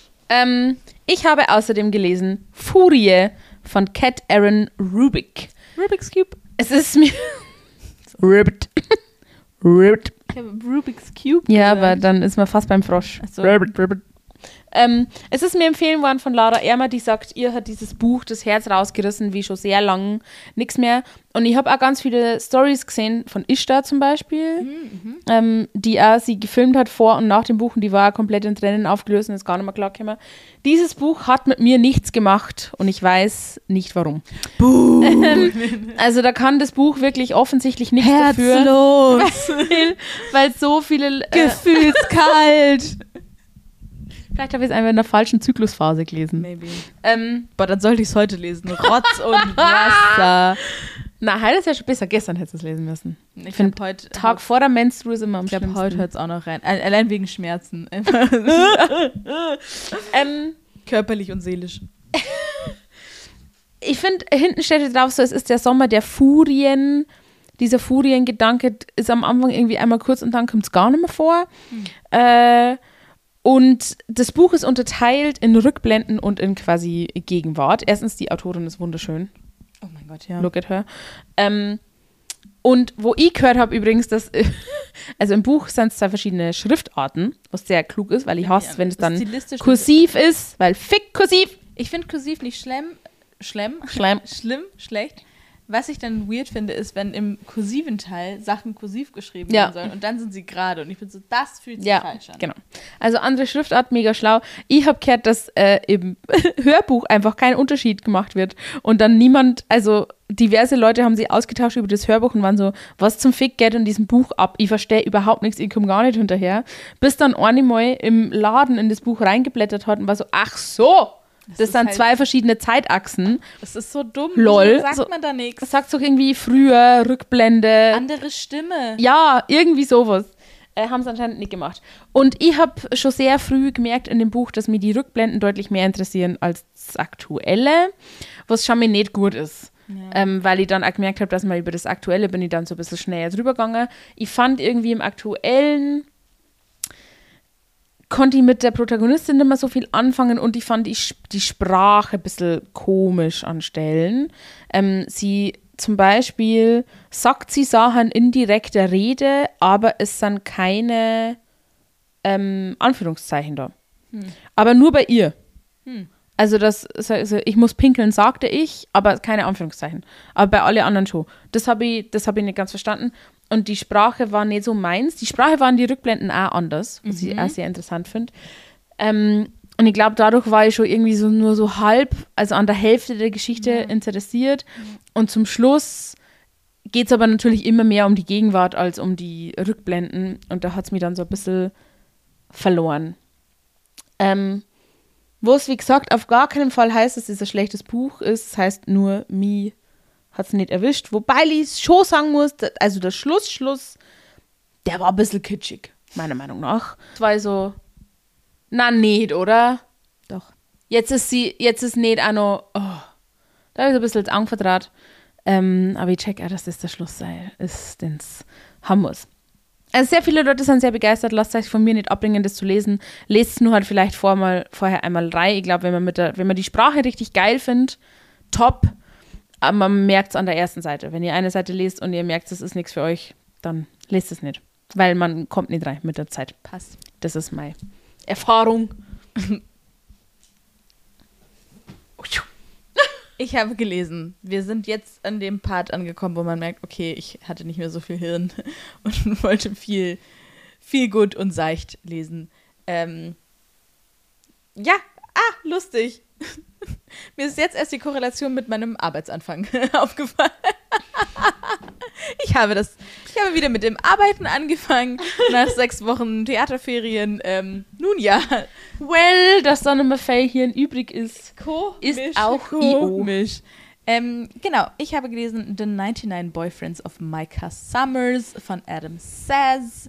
Ich habe außerdem gelesen Furie von Cat Aaron Rubik. Rubik's Cube. Es ist mir... Ribbit. Ich habe Rubik's Cube Ja, gesagt. aber dann ist man fast beim Frosch. Ach so. Ribbit. Es ist mir empfehlen worden von Laura Ermer, die sagt, ihr hat dieses Buch das Herz rausgerissen, wie schon sehr lang nichts mehr. Und ich habe auch ganz viele Stories gesehen von Ishtar zum Beispiel, die auch sie gefilmt hat vor und nach dem Buch und die war komplett in Tränen aufgelöst und ist gar nicht mehr klargekommen. Dieses Buch hat mit mir nichts gemacht und ich weiß nicht warum. Also da kann das Buch wirklich offensichtlich nichts dafür. Herzlos. Weil so viele... Gefühlskalt. Vielleicht habe ich es einfach in der falschen Zyklusphase gelesen. Maybe. Boah, dann sollte ich es heute lesen. Rotz und Wasser. Na, heute ist ja schon besser. Gestern hättest du es lesen müssen. Ich finde, finde heute... Tag vor der Menstruation ist immer am Ich glaube, schlimmsten. heute hört es auch noch rein. Allein wegen Schmerzen. Körperlich und seelisch. Ich finde, hinten steht drauf so, es ist der Sommer der Furien. Dieser Furiengedanke ist am Anfang irgendwie einmal kurz und dann kommt es gar nicht mehr vor. Und das Buch ist unterteilt in Rückblenden und in quasi Gegenwart. Erstens, die Autorin ist wunderschön. Oh mein Gott, ja. Look at her. Und wo ich gehört habe übrigens, dass, also im Buch sind es 2 verschiedene Schriftarten, was sehr klug ist, weil ich hasse, wenn es dann kursiv ist, weil fick kursiv. Ich finde kursiv nicht schlimm, schlecht. Was ich dann weird finde, ist, wenn im kursiven Teil Sachen kursiv geschrieben werden sollen und dann sind sie gerade. Und ich finde so, das fühlt sich falsch an. Genau. Also andere Schriftart, mega schlau. Ich habe gehört, dass im Hörbuch einfach kein Unterschied gemacht wird. Und dann also diverse Leute haben sich ausgetauscht über das Hörbuch und waren so, was zum Fick geht in diesem Buch ab? Ich verstehe überhaupt nichts, ich komme gar nicht hinterher. Bis dann einmal im Laden in das Buch reingeblättert hat und war so, ach so! Das sind halt 2 verschiedene Zeitachsen. Das ist so dumm. Lol. Sagt man da nichts? Das sagt doch irgendwie früher, Rückblende. Andere Stimme. Ja, irgendwie sowas. haben sie anscheinend nicht gemacht. Und ich habe schon sehr früh gemerkt in dem Buch, dass mir die Rückblenden deutlich mehr interessieren als das Aktuelle, was schon mal nicht gut ist. Ja. Weil ich dann auch gemerkt habe, dass mal über das Aktuelle bin ich dann so ein bisschen schneller drüber gegangen. Ich fand irgendwie im Aktuellen konnte ich mit der Protagonistin nicht mehr so viel anfangen und ich fand die Sprache ein bisschen komisch an Stellen. Sie zum Beispiel sagt sie Sachen in direkter Rede, aber es sind keine Anführungszeichen da. Aber nur bei ihr. Also ich muss pinkeln, sagte ich, aber keine Anführungszeichen. Aber bei allen anderen schon. Das hab ich nicht ganz verstanden. Und die Sprache war nicht so meins. Die Sprache waren die Rückblenden auch anders, was ich auch sehr interessant finde. Und ich glaube, dadurch war ich schon irgendwie so nur so halb, also an der Hälfte der Geschichte interessiert. Und zum Schluss geht es aber natürlich immer mehr um die Gegenwart als um die Rückblenden. Und da hat es mich dann so ein bisschen verloren. Wo es, wie gesagt, auf gar keinen Fall heißt, dass es ein schlechtes Buch ist. Es heißt nur, mich hat es nicht erwischt. Wobei ich schon sagen muss, also der Schluss, der war ein bisschen kitschig, meiner Meinung nach. Es war so, na nicht, oder? Doch. Jetzt ist nicht auch noch, da habe ich so ein bisschen Angst vertraut. Aber ich check auch, dass das der Schluss ist, den es haben muss. Also sehr viele Leute sind sehr begeistert. Lasst euch von mir nicht abbringen, das zu lesen. Lest es nur halt vielleicht vorher einmal rein. Ich glaube, wenn man die Sprache richtig geil findet, top. Aber man merkt es an der ersten Seite. Wenn ihr eine Seite lest und ihr merkt, das ist nichts für euch, dann lest es nicht. Weil man kommt nicht rein mit der Zeit. Passt. Das ist meine Erfahrung. Ich habe gelesen. Wir sind jetzt an dem Part angekommen, wo man merkt, okay, ich hatte nicht mehr so viel Hirn und wollte viel, viel gut und seicht lesen. Lustig. Mir ist jetzt erst die Korrelation mit meinem Arbeitsanfang aufgefallen. Ich habe wieder mit dem Arbeiten angefangen, nach 6 Wochen Theaterferien. Nun ja. Well, dass dann immer Ferien übrig ist, ist auch komisch. Genau, ich habe gelesen The 99 Boyfriends of Micah Summers von Adam Sass.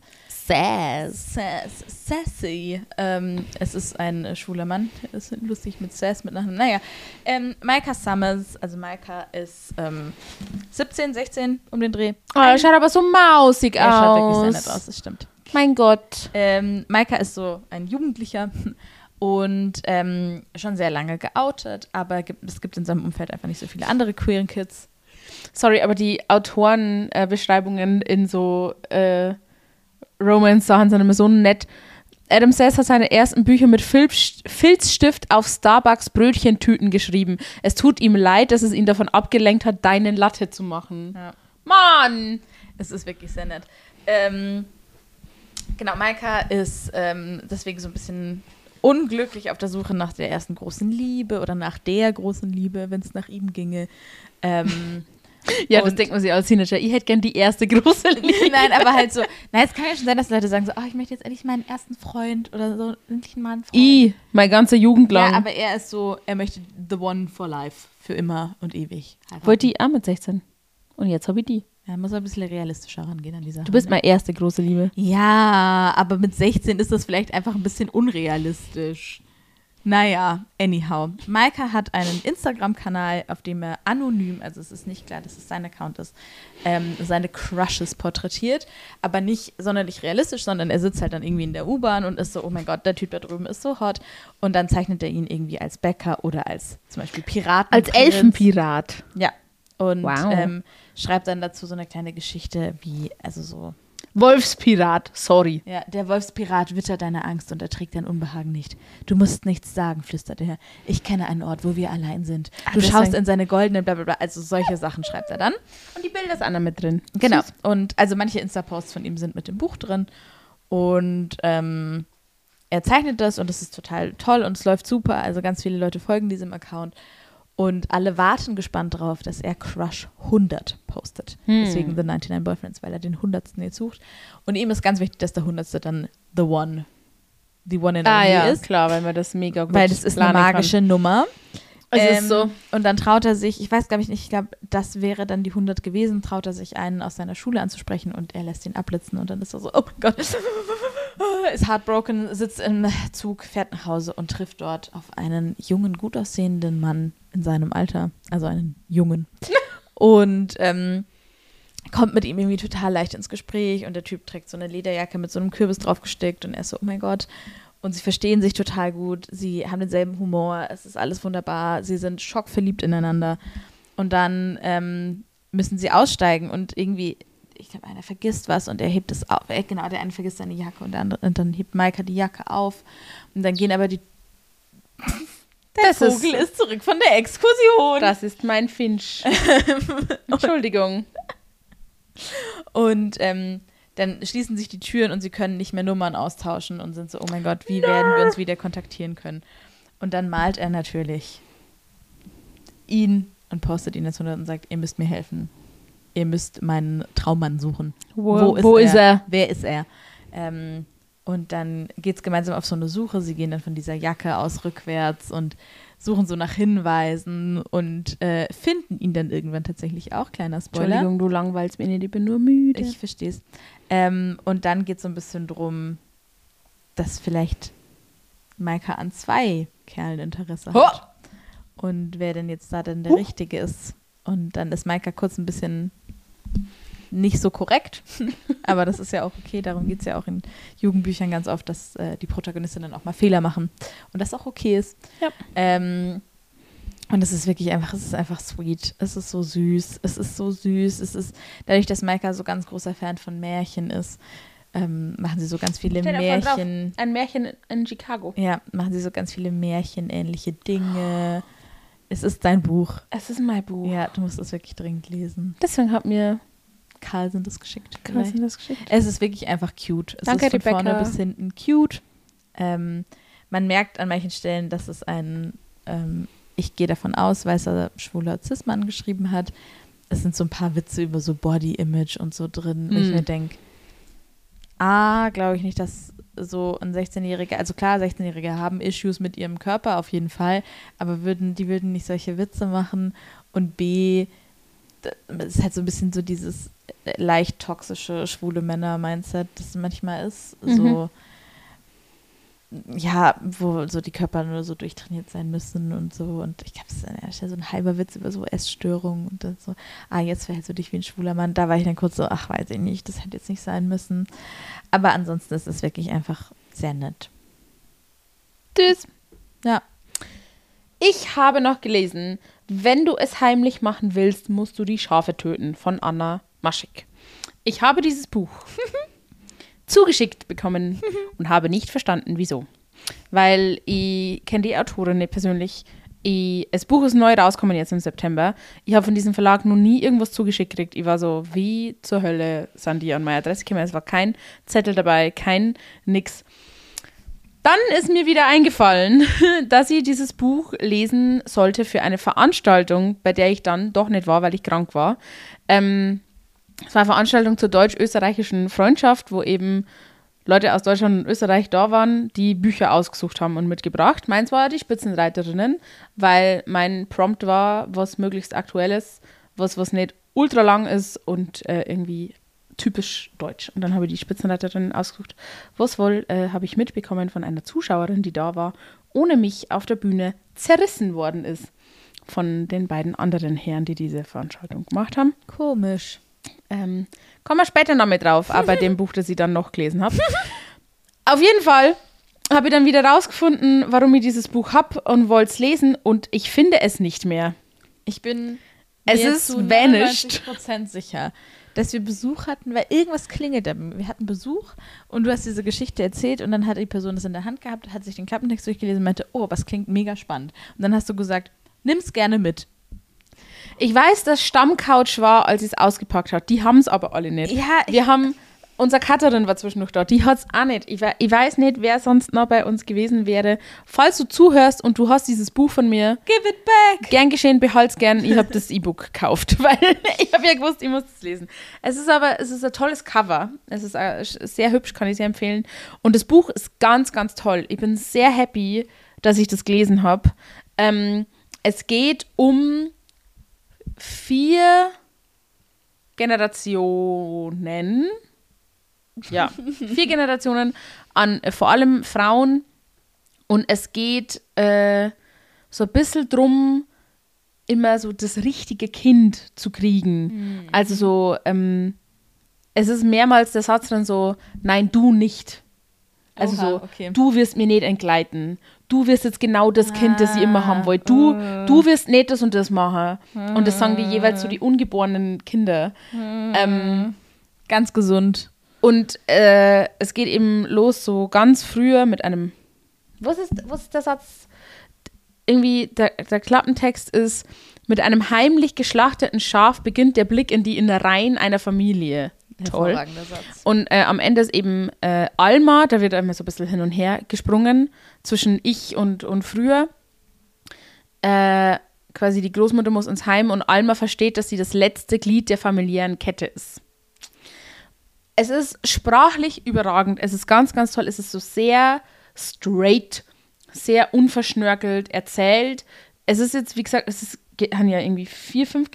Sassy. Es ist ein schwuler Mann. Es ist lustig mit Sass, mit Nachnamen. Naja, Micah Summers, also Micah ist 17, 16 um den Dreh. Oh, er schaut aber so mausig aus. Er schaut wirklich sehr nett aus, das stimmt. Mein Gott. Micah ist so ein Jugendlicher und schon sehr lange geoutet, aber es gibt in seinem Umfeld einfach nicht so viele andere queeren Kids. Sorry, aber die Autorenbeschreibungen in so Romance-Sachen sind immer so nett. Adam Sass hat seine ersten Bücher mit Filzstift auf Starbucks Brötchentüten geschrieben. Es tut ihm leid, dass es ihn davon abgelenkt hat, deinen Latte zu machen. Ja. Mann! Es ist wirklich sehr nett. Genau, Micah ist deswegen so ein bisschen unglücklich auf der Suche nach der ersten großen Liebe oder nach der großen Liebe, wenn es nach ihm ginge. Ja, das denkt man sich als Teenager. Ich hätte gern die erste große Liebe. Nein, aber halt so, es kann ja schon sein, dass Leute sagen so, ich möchte jetzt endlich meinen ersten Freund oder so, endlich mal einen Freund. Mein ganzer Jugend lang. Ja, aber er ist so, er möchte the one for life, für immer und ewig. Wollte ich auch mit 16. Und jetzt habe ich die. Ja, muss ein bisschen realistischer rangehen an die Sache. Du bist meine erste große Liebe. Ja, aber mit 16 ist das vielleicht einfach ein bisschen unrealistisch. Naja, anyhow. Micah hat einen Instagram-Kanal, auf dem er anonym, also es ist nicht klar, dass es sein Account ist, seine Crushes porträtiert, aber nicht sonderlich realistisch, sondern er sitzt halt dann irgendwie in der U-Bahn und ist so, oh mein Gott, der Typ da drüben ist so hot. Und dann zeichnet er ihn irgendwie als Bäcker oder als zum Beispiel Piraten. Als Elfenpirat. Ja. Und schreibt dann dazu so eine kleine Geschichte wie, also so Wolfspirat, sorry. Ja, der Wolfspirat wittert deine Angst und erträgt dein Unbehagen nicht. Du musst nichts sagen, flüsterte er. Ich kenne einen Ort, wo wir allein sind. Du schaust in seine goldenen blablabla. Also solche Sachen schreibt er dann. Und die Bilder sind mit drin. Genau. Und also manche Insta-Posts von ihm sind mit dem Buch drin. Und er zeichnet das und es ist total toll und es läuft super. Also ganz viele Leute folgen diesem Account. Und alle warten gespannt drauf, dass er Crush 100 postet. Deswegen The 99 Boyfriends, weil er den 100. jetzt sucht. Und ihm ist ganz wichtig, dass der 100. dann the one and only ja, ist. Klar, weil man das mega gut weil das ist eine magische Nummer. Es ist so. Und dann traut er sich, ich weiß glaube ich nicht, ich glaube, das wäre dann die 100 gewesen, traut er sich einen aus seiner Schule anzusprechen und er lässt ihn abblitzen und dann ist er so, oh mein Gott, ist heartbroken, sitzt im Zug, fährt nach Hause und trifft dort auf einen jungen, gut aussehenden Mann in seinem Alter, also einen Jungen. Und kommt mit ihm irgendwie total leicht ins Gespräch und der Typ trägt so eine Lederjacke mit so einem Kürbis draufgestickt und er ist so, oh mein Gott. Und sie verstehen sich total gut, sie haben denselben Humor, es ist alles wunderbar, sie sind schockverliebt ineinander. Und dann müssen sie aussteigen und irgendwie, ich glaube, einer vergisst was und er hebt es auf. Genau, der eine vergisst seine Jacke und dann hebt Maika die Jacke auf. Und dann gehen aber der Vogel ist zurück von der Exkursion. Das ist mein Finch. Entschuldigung. Und dann schließen sich die Türen und sie können nicht mehr Nummern austauschen und sind so, oh mein Gott, wie werden wir uns wieder kontaktieren können? Und dann malt er natürlich ihn und postet ihn jetzt runter und sagt, ihr müsst mir helfen. Ihr müsst meinen Traummann suchen. Wo ist er? Wer ist er? Und dann geht es gemeinsam auf so eine Suche. Sie gehen dann von dieser Jacke aus rückwärts und suchen so nach Hinweisen und finden ihn dann irgendwann tatsächlich auch. Kleiner Spoiler. Entschuldigung, du langweilst mich nicht, ich bin nur müde. Ich verstehe es. Und dann geht es so ein bisschen drum, dass vielleicht Maika an 2 Kerlen Interesse hat. Und wer denn jetzt da denn der Richtige ist. Und dann ist Maika kurz ein bisschen nicht so korrekt, aber das ist ja auch okay, darum geht es ja auch in Jugendbüchern ganz oft, dass die Protagonistinnen auch mal Fehler machen und das auch okay ist. Ja. Und es ist wirklich einfach, es ist einfach sweet, es ist so süß, es ist, dadurch, dass Maika so ganz großer Fan von Märchen ist, machen sie so ganz viele Märchen. Ein Märchen in Chicago. Ja, machen sie so ganz viele märchenähnliche Dinge. Es ist dein Buch. Es ist mein Buch. Ja, du musst es wirklich dringend lesen. Deswegen hat mir Carlsen das geschickt. geschickt. Es ist wirklich einfach cute. Es Danke, ist von Rebecca. vorne bis hinten cute. Man merkt an manchen Stellen, dass es ich gehe davon aus, weißer, schwuler Cis-Mann geschrieben hat. Es sind so ein paar Witze über so Body-Image und so drin, wo ich mir denke, glaube ich nicht, dass so ein 16-Jähriger, also klar, 16-Jährige haben Issues mit ihrem Körper auf jeden Fall, aber die würden nicht solche Witze machen und B, es ist halt so ein bisschen so dieses leicht toxische, schwule Männer-Mindset, das manchmal ist, so ja, wo so die Körper nur so durchtrainiert sein müssen und so. Und ich glaube, es ist an der Stelle so ein halber Witz über so Essstörungen und dann so, jetzt verhältst du dich wie ein schwuler Mann. Da war ich dann kurz so, weiß ich nicht, das hätte jetzt nicht sein müssen. Aber ansonsten ist es wirklich einfach sehr nett. Tschüss. Ja. Ich habe noch gelesen, wenn du es heimlich machen willst, musst du die Schafe töten, von Anna Maschik. Ich habe dieses Buch zugeschickt bekommen und habe nicht verstanden, wieso. Weil ich kenne die Autorin nicht persönlich. Das Buch ist neu rausgekommen jetzt im September. Ich habe von diesem Verlag noch nie irgendwas zugeschickt gekriegt. Ich war so, wie zur Hölle sind die an meine Adresse gekommen? Es war kein Zettel dabei, kein nix. Dann ist mir wieder eingefallen, dass ich dieses Buch lesen sollte für eine Veranstaltung, bei der ich dann doch nicht war, weil ich krank war. Es war eine Veranstaltung zur deutsch-österreichischen Freundschaft, wo eben Leute aus Deutschland und Österreich da waren, die Bücher ausgesucht haben und mitgebracht. Meins war die Spitzenreiterinnen, weil mein Prompt war, was möglichst Aktuelles, was nicht ultra lang ist und irgendwie typisch deutsch. Und dann habe ich die Spitzenreiterinnen ausgesucht. Was wohl habe ich mitbekommen von einer Zuschauerin, die da war, ohne mich auf der Bühne zerrissen worden ist von den beiden anderen Herren, die diese Veranstaltung gemacht haben. Komisch. Kommen wir später noch mit drauf, aber dem Buch, das ich dann noch gelesen habe. Auf jeden Fall habe ich dann wieder rausgefunden, warum ich dieses Buch habe und wollte es lesen und ich finde es nicht mehr. Ich bin Es ist vanished. 99% sicher, dass wir Besuch hatten, weil irgendwas klingelt. Wir hatten Besuch und du hast diese Geschichte erzählt und dann hat die Person das in der Hand gehabt, hat sich den Klappentext durchgelesen und meinte, oh, was klingt mega spannend. Und dann hast du gesagt, nimm's gerne mit. Ich weiß, dass Stammcouch war, als ich es ausgepackt habe. Die haben es aber alle nicht. Ja, Unsere Cutterin war zwischendurch da. Die hat es auch nicht. Ich weiß nicht, wer sonst noch bei uns gewesen wäre. Falls du zuhörst und du hast dieses Buch von mir, give it back. Gern geschehen, behalt's gern. Ich habe das E-Book gekauft, weil ich habe ja gewusst, ich muss es lesen. Es ist ein tolles Cover. Es ist sehr hübsch, kann ich sehr empfehlen. Und das Buch ist ganz, ganz toll. Ich bin sehr happy, dass ich das gelesen habe. Es geht um 4 Generationen. Ja, 4 Generationen an vor allem Frauen. Und es geht so ein bisschen drum, immer so das richtige Kind zu kriegen. Also so, es ist mehrmals der Satz dann so, nein, du nicht. Also Oha, so, okay. du wirst mir nicht entgleiten. Du wirst jetzt genau das Kind, das ich immer haben wollte. Du wirst nicht das und das machen. Und das sagen die jeweils so die ungeborenen Kinder. Ganz gesund. Und es geht eben los so ganz früher mit einem, was ist der Satz? Irgendwie, der Klappentext ist, mit einem heimlich geschlachteten Schaf beginnt der Blick in die Innereien einer Familie. Toll. Hervorragender Satz. Und am Ende ist eben Alma, da wird immer so ein bisschen hin und her gesprungen zwischen ich und früher. Quasi die Großmutter muss ins Heim und Alma versteht, dass sie das letzte Glied der familiären Kette ist. Es ist sprachlich überragend, es ist ganz, ganz toll, es ist so sehr straight, sehr unverschnörkelt erzählt. Es ist jetzt, wie gesagt, haben ja irgendwie 4, 5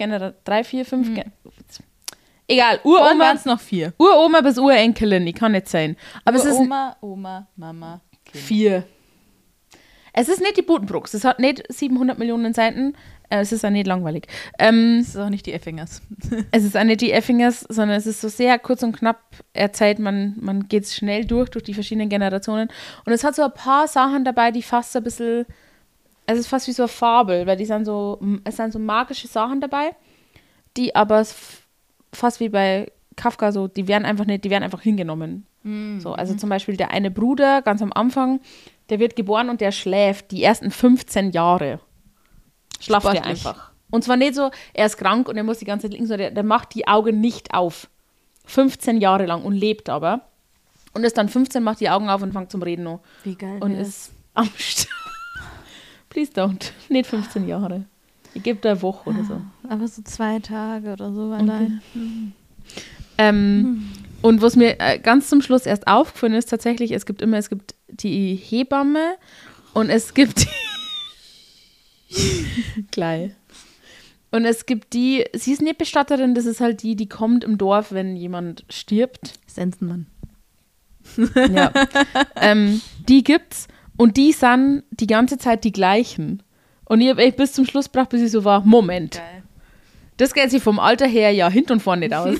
egal, Vorhin waren es noch 4. Uroma bis Urenkelin, ich kann nicht sein. Aber es ist Oma, Mama, Kind. 4. Es ist nicht die Buddenbrooks, es hat nicht 700 Millionen Seiten, es ist auch nicht langweilig. Es ist auch nicht die Effingers. Es ist auch nicht die Effingers, sondern es ist so sehr kurz und knapp erzählt, man geht schnell durch die verschiedenen Generationen. Und es hat so ein paar Sachen dabei, die fast so ein bisschen, es ist fast wie so eine Fabel, weil es sind so magische Sachen dabei, die aber fast wie bei Kafka so, die werden einfach hingenommen. So, also zum Beispiel der eine Bruder, ganz am Anfang, der wird geboren und der schläft die ersten 15 Jahre. Schlaft er einfach. Und zwar nicht so, er ist krank und er muss die ganze Zeit liegen, sondern der macht die Augen nicht auf. 15 Jahre lang und lebt aber. Und ist dann 15, macht die Augen auf und fängt zum Reden an. Wie geil. Und ist am Please don't. Nicht 15 Jahre. Ich gebe da eine Woche oder so. Aber so 2 Tage oder so allein. Und was mir ganz zum Schluss erst aufgefallen ist, tatsächlich, es gibt die Hebamme und es gibt gleich. Und es gibt sie ist nicht Bestatterin, das ist halt die kommt im Dorf, wenn jemand stirbt. Sensenmann. Ja. Die gibt's und die sind die ganze Zeit die gleichen. Und ich habe echt bis zum Schluss gebracht, bis ich so war, Moment. Geil. Das geht sich vom Alter her ja hinten und vorne nicht aus.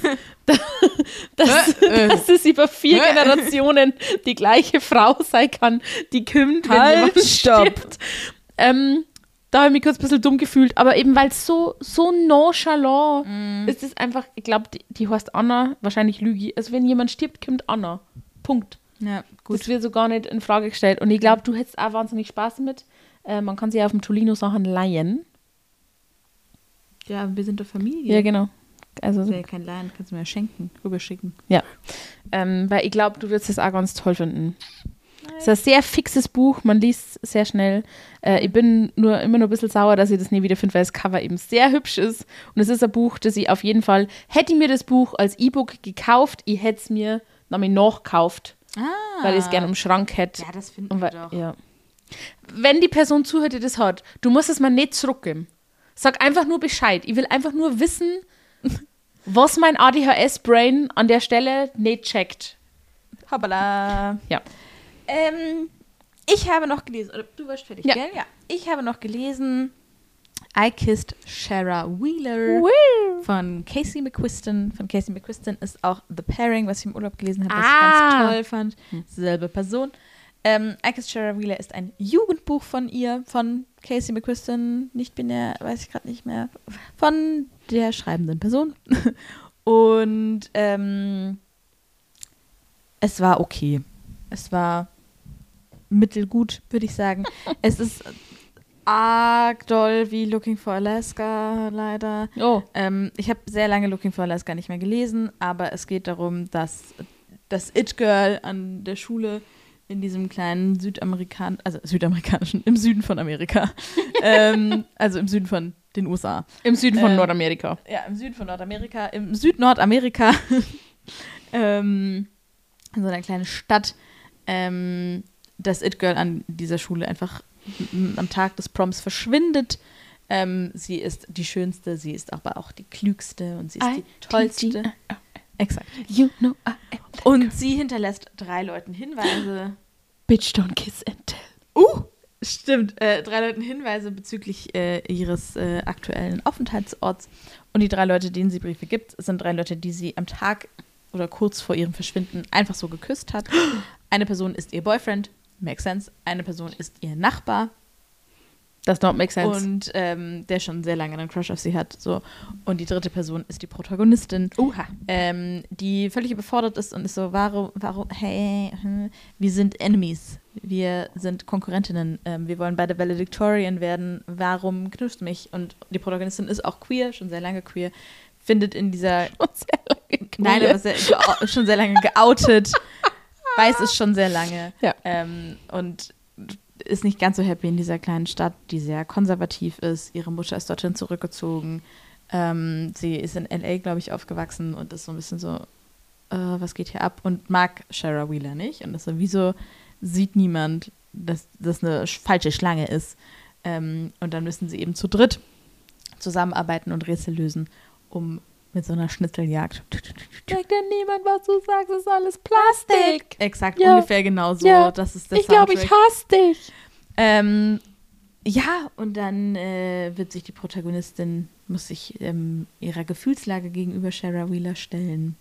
Dass es über 4 Generationen die gleiche Frau sein kann, die kommt, wenn jemand stirbt. Da habe ich mich kurz ein bisschen dumm gefühlt, aber eben weil es so nonchalant ist, es einfach, ich glaube, die heißt Anna, wahrscheinlich Lügi. Also wenn jemand stirbt, kommt Anna. Punkt. Ja, gut. Das wird so gar nicht in Frage gestellt. Und ich glaube, du hättest auch wahnsinnig Spaß damit. Man kann sich auf dem Tolino Sachen leihen. Ja, wir sind doch Familie. Ja, genau. Also, Das ist ja kein Leihen, kannst du mir ja schenken, rüberschicken. ja. Weil ich glaube, du wirst das auch ganz toll finden. Es ist ein sehr fixes Buch, man liest sehr schnell. Ich bin immer nur ein bisschen sauer, dass ich das nie wieder finde, weil das Cover eben sehr hübsch ist. Und es ist ein Buch, das ich auf jeden Fall, hätte ich mir das Buch als E-Book gekauft, ich hätte es mir nämlich nachgekauft, weil ich es gerne im Schrank hätte. Ja, das finden wir doch. Ja. Wenn die Person zuhört, die das hat, du musst es mal nicht zurückgeben. Sag einfach nur Bescheid. Ich will einfach nur wissen, was mein ADHS-Brain an der Stelle nicht checkt. Hoppala. Ja. Ich habe noch gelesen, oder du warst fertig, Ja. gell? Ja. Ich habe noch gelesen I Kissed Shara Wheeler von Casey McQuiston. Von Casey McQuiston ist auch The Pairing, was ich im Urlaub gelesen habe, was ich ganz toll fand. Selbe Person. I Kissed Shara Wheeler ist ein Jugendbuch von ihr, von Casey McQuiston, nicht binär, weiß ich gerade nicht mehr, von der schreibenden Person. Und es war okay. Es war mittelgut, würde ich sagen. Es ist arg doll wie Looking for Alaska, leider. Oh. Ich habe sehr lange Looking for Alaska nicht mehr gelesen, aber es geht darum, dass das It-Girl an der Schule in diesem kleinen südamerikanischen, im Süden von Amerika, also im Süden von den USA. Im Süden von Nordamerika. Ja, im Süden von Nordamerika, im Südnordamerika, so eine kleine Stadt, das It-Girl an dieser Schule einfach am Tag des Proms verschwindet. Sie ist die Schönste, sie ist aber auch die Klügste und sie ist die Tollste. Exakt. You know Und sie hinterlässt 3 Leuten Hinweise. Bitch, don't kiss and tell. Stimmt. 3 Leuten Hinweise bezüglich ihres aktuellen Aufenthaltsorts. Und die 3 Leute, denen sie Briefe gibt, sind 3 Leute, die sie am Tag oder kurz vor ihrem Verschwinden einfach so geküsst hat. Eine Person ist ihr Boyfriend. Makes sense. Eine Person ist ihr Nachbar. Does not make sense. Und der schon sehr lange einen Crush auf sie hat. So. Und die 3. Person ist die Protagonistin, die völlig überfordert ist und ist so, warum, hey, wir sind Enemies. Wir sind Konkurrentinnen. Wir wollen beide Valedictorian werden. Warum knutscht mich? Und die Protagonistin ist auch queer, schon sehr lange queer. Findet in dieser... Nein, aber schon sehr lange geoutet. Weiß es schon sehr lange. Ja. Und ist nicht ganz so happy in dieser kleinen Stadt, die sehr konservativ ist. Ihre Mutter ist dorthin zurückgezogen. Sie ist in L.A., glaube ich, aufgewachsen und ist so ein bisschen so, was geht hier ab? Und mag Shara Wheeler nicht. Und ist so, wieso sieht niemand, dass das eine falsche Schlange ist? Und dann müssen sie eben zu dritt zusammenarbeiten und Rätsel lösen, um mit so einer Schnitzeljagd. Sagt denn niemand, was du sagst, ist alles Plastik. Exakt, Ja. ungefähr genauso. Ja. Das ist der Ich glaube, ich Soundtrack. hasse dich. Ja, und dann wird sich die Protagonistin, muss sich ihrer Gefühlslage gegenüber Shara Wheeler stellen.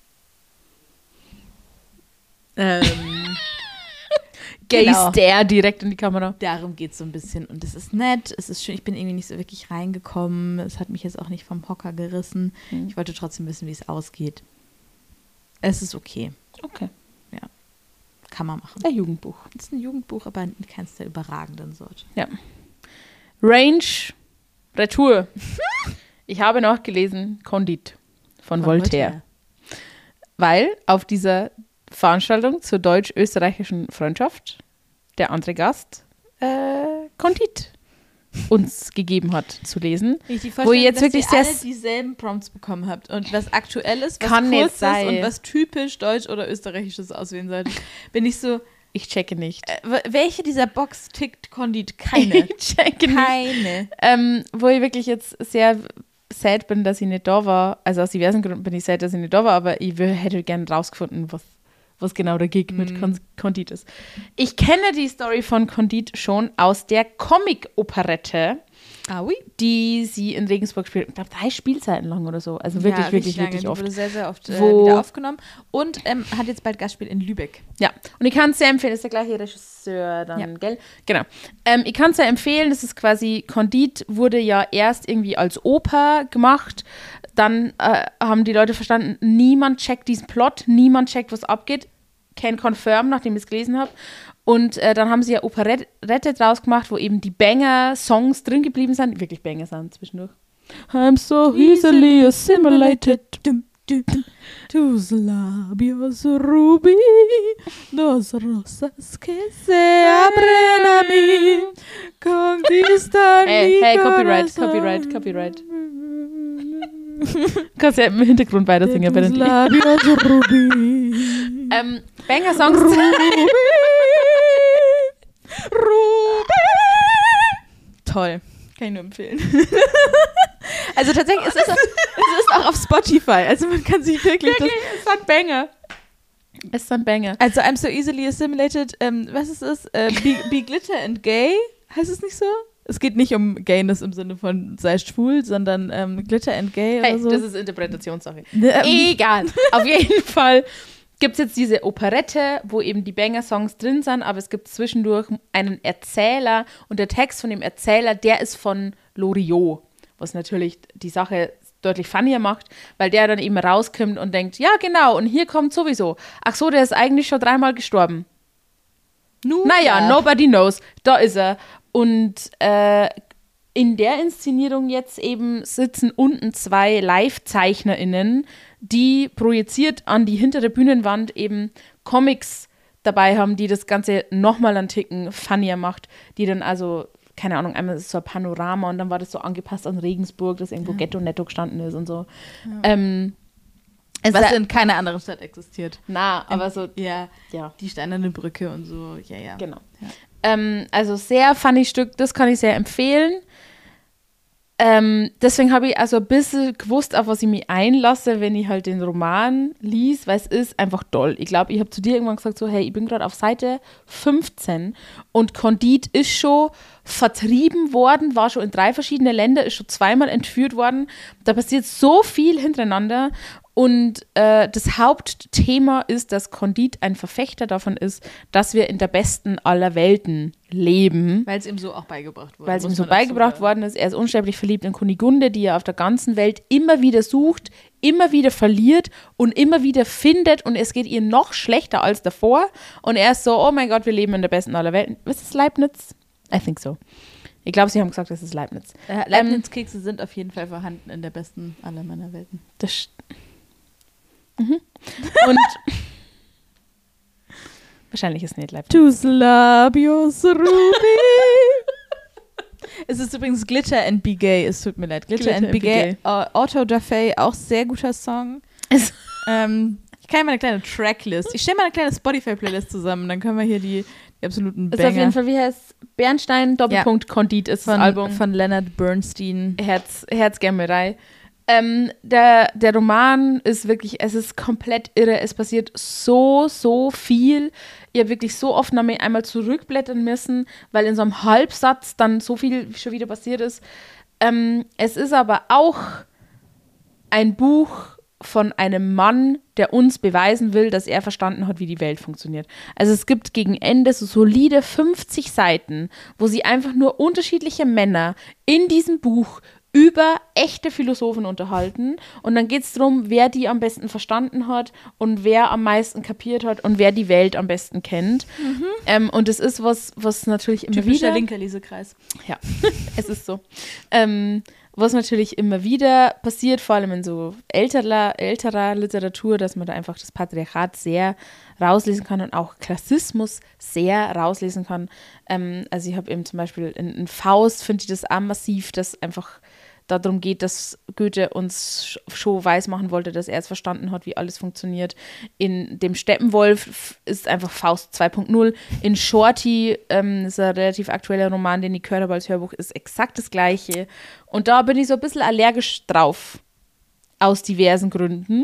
Gay Genau. Stare direkt in die Kamera. Darum geht es so ein bisschen. Und es ist nett, es ist schön. Ich bin irgendwie nicht so wirklich reingekommen. Es hat mich jetzt auch nicht vom Hocker gerissen. Ich wollte trotzdem wissen, wie es ausgeht. Es ist okay. Okay. Kann man machen. Ein Jugendbuch. Es ist ein Jugendbuch, aber keins der überragenden Sorte. Ja. Range Retour. Ich habe noch gelesen Condit von Voltaire. Weil auf dieser Veranstaltung zur deutsch-österreichischen Freundschaft der andere Gast Condit uns gegeben hat zu lesen. Wo ihr jetzt wirklich dass ihr sehr alle dieselben Prompts bekommen habt und was aktuell ist, was Kann kurz nicht sein. ist und was typisch deutsch oder österreichisches aussehen sollte, bin ich so, Ich checke nicht. welche dieser Box tickt Condit? Keine. Ich checke nicht. Keine. Wo ich wirklich jetzt sehr sad bin, dass ich nicht da war. Also aus diversen Gründen bin ich sad, dass ich nicht da war, aber ich hätte gerne rausgefunden, was genau der Gig mit Condit ist. Ich kenne die Story von Condit schon aus der Comic-Operette, die sie in Regensburg spielt. Ich glaube, 3 Spielzeiten lang oder so. Also wirklich, ja, wirklich, lange. wirklich Die oft. wurde sehr, sehr oft Wo- wieder aufgenommen und hat jetzt bald Gastspiel in Lübeck. Ja, und ich kann es sehr empfehlen, das ist der gleiche Regisseur dann, Ja. gell? Genau. Ich kann es sehr empfehlen, das ist quasi, Condit wurde ja erst irgendwie als Oper gemacht, dann haben die Leute verstanden, niemand checkt diesen Plot, niemand checkt, was abgeht, can confirm, nachdem ich es gelesen habe. Und dann haben sie ja Operette draus gemacht, wo eben die Banger-Songs drin geblieben sind, wirklich Banger sind zwischendurch. I'm so easily assimilated. Tus labios rubi, dos rosas que se abren a mí, conquistan mi Hey, corazón. Copyright. Kannst ja im Hintergrund weiter singen, Tus während ich. labios rubi. Banger-Songs. Toll. Kann ich nur empfehlen. Also tatsächlich, es ist auch auf Spotify. Also man kann sich wirklich... Es ist ein Banger. Es ist ein Banger. Also I'm so easily assimilated. Was ist es? Be glitter and gay? Heißt es nicht so? Es geht nicht um Gayness im Sinne von sei schwul, sondern Glitter and gay Hey, oder so. das ist Interpretationssache. Egal. Auf jeden Fall gibt es jetzt diese Operette, wo eben die Banger-Songs drin sind, aber es gibt zwischendurch einen Erzähler und der Text von dem Erzähler, der ist von Loriot, was natürlich die Sache deutlich funnier macht, weil der dann eben rauskommt und denkt, ja genau, und hier kommt sowieso. Ach so, der ist eigentlich schon 3-mal gestorben. Naja, nobody knows. Da ist er. Und in der Inszenierung jetzt eben sitzen unten 2 Live-ZeichnerInnen, die projiziert an die hintere Bühnenwand eben Comics dabei haben, die das Ganze nochmal einen Ticken funnier macht, die dann also, keine Ahnung, einmal ist so ein Panorama und dann war das so angepasst an Regensburg, dass irgendwo Ghetto-Netto gestanden ist und so. Was in keiner anderen Stadt existiert. Aber so, Ja, ja. die steinerne Brücke und so. Ja. Genau. Also sehr funny Stück, das kann ich sehr empfehlen. Deswegen habe ich also ein bisschen gewusst, auf was ich mich einlasse, wenn ich halt den Roman lies, weil es ist einfach toll. Ich glaube, ich habe zu dir irgendwann gesagt, so, hey, ich bin gerade auf Seite 15 und Condit ist schon vertrieben worden, war schon in 3 verschiedene Länder, ist schon 2-mal entführt worden. Da passiert so viel hintereinander. Und das Hauptthema ist, dass Condit ein Verfechter davon ist, dass wir in der besten aller Welten leben. Weil es ihm so auch beigebracht wurde. Weil es ihm so beigebracht worden ist. Er ist unsterblich verliebt in Kunigunde, die er auf der ganzen Welt immer wieder sucht, immer wieder verliert und immer wieder findet. Und es geht ihr noch schlechter als davor. Und er ist so, oh mein Gott, wir leben in der besten aller Welten. Ist es Leibniz? I think so. Ich glaube, sie haben gesagt, es ist Leibniz. Leibniz-Kekse sind auf jeden Fall vorhanden in der besten aller meiner Welten. Und wahrscheinlich ist es nicht Leibniz. Tus labios ruby. Es ist übrigens Glitter and Be Gay. Es tut mir leid. Glitter and Be Gay. Otto da Fé, auch sehr guter Song. Ich kann ja mal eine kleine Tracklist. Ich stelle mal eine kleine Spotify-Playlist zusammen. Dann können wir hier die absoluten Banger. Ist auf jeden Fall, wie heißt Bernstein, Doppelpunkt, Condit ist das Album. Von Leonard Bernstein. Herzgärmerei. Der Roman ist wirklich, es ist komplett irre. Es passiert so viel. Ich habe wirklich so oft noch einmal zurückblättern müssen, weil in so einem Halbsatz dann so viel schon wieder passiert ist. Es ist aber auch ein Buch von einem Mann, der uns beweisen will, dass er verstanden hat, wie die Welt funktioniert. Also es gibt gegen Ende so solide 50 Seiten, wo sie einfach nur unterschiedliche Männer in diesem Buch über echte Philosophen unterhalten und dann geht es darum, wer die am besten verstanden hat und wer am meisten kapiert hat und wer die Welt am besten kennt. Und das ist was natürlich immer typischer wieder... linker Lesekreis. Ja, es ist so. Was natürlich immer wieder passiert, vor allem in so älterer Literatur, dass man da einfach das Patriarchat sehr rauslesen kann und auch Klassismus sehr rauslesen kann. Also ich habe eben zum Beispiel in Faust, finde ich das auch massiv, dass einfach darum geht, dass Goethe uns schon weismachen wollte, dass er es verstanden hat, wie alles funktioniert. In dem Steppenwolf ist einfach Faust 2.0. In Shorty, ist ein relativ aktueller Roman, den ich gehört habe als Hörbuch, ist exakt das Gleiche. Und da bin ich so ein bisschen allergisch drauf. Aus diversen Gründen.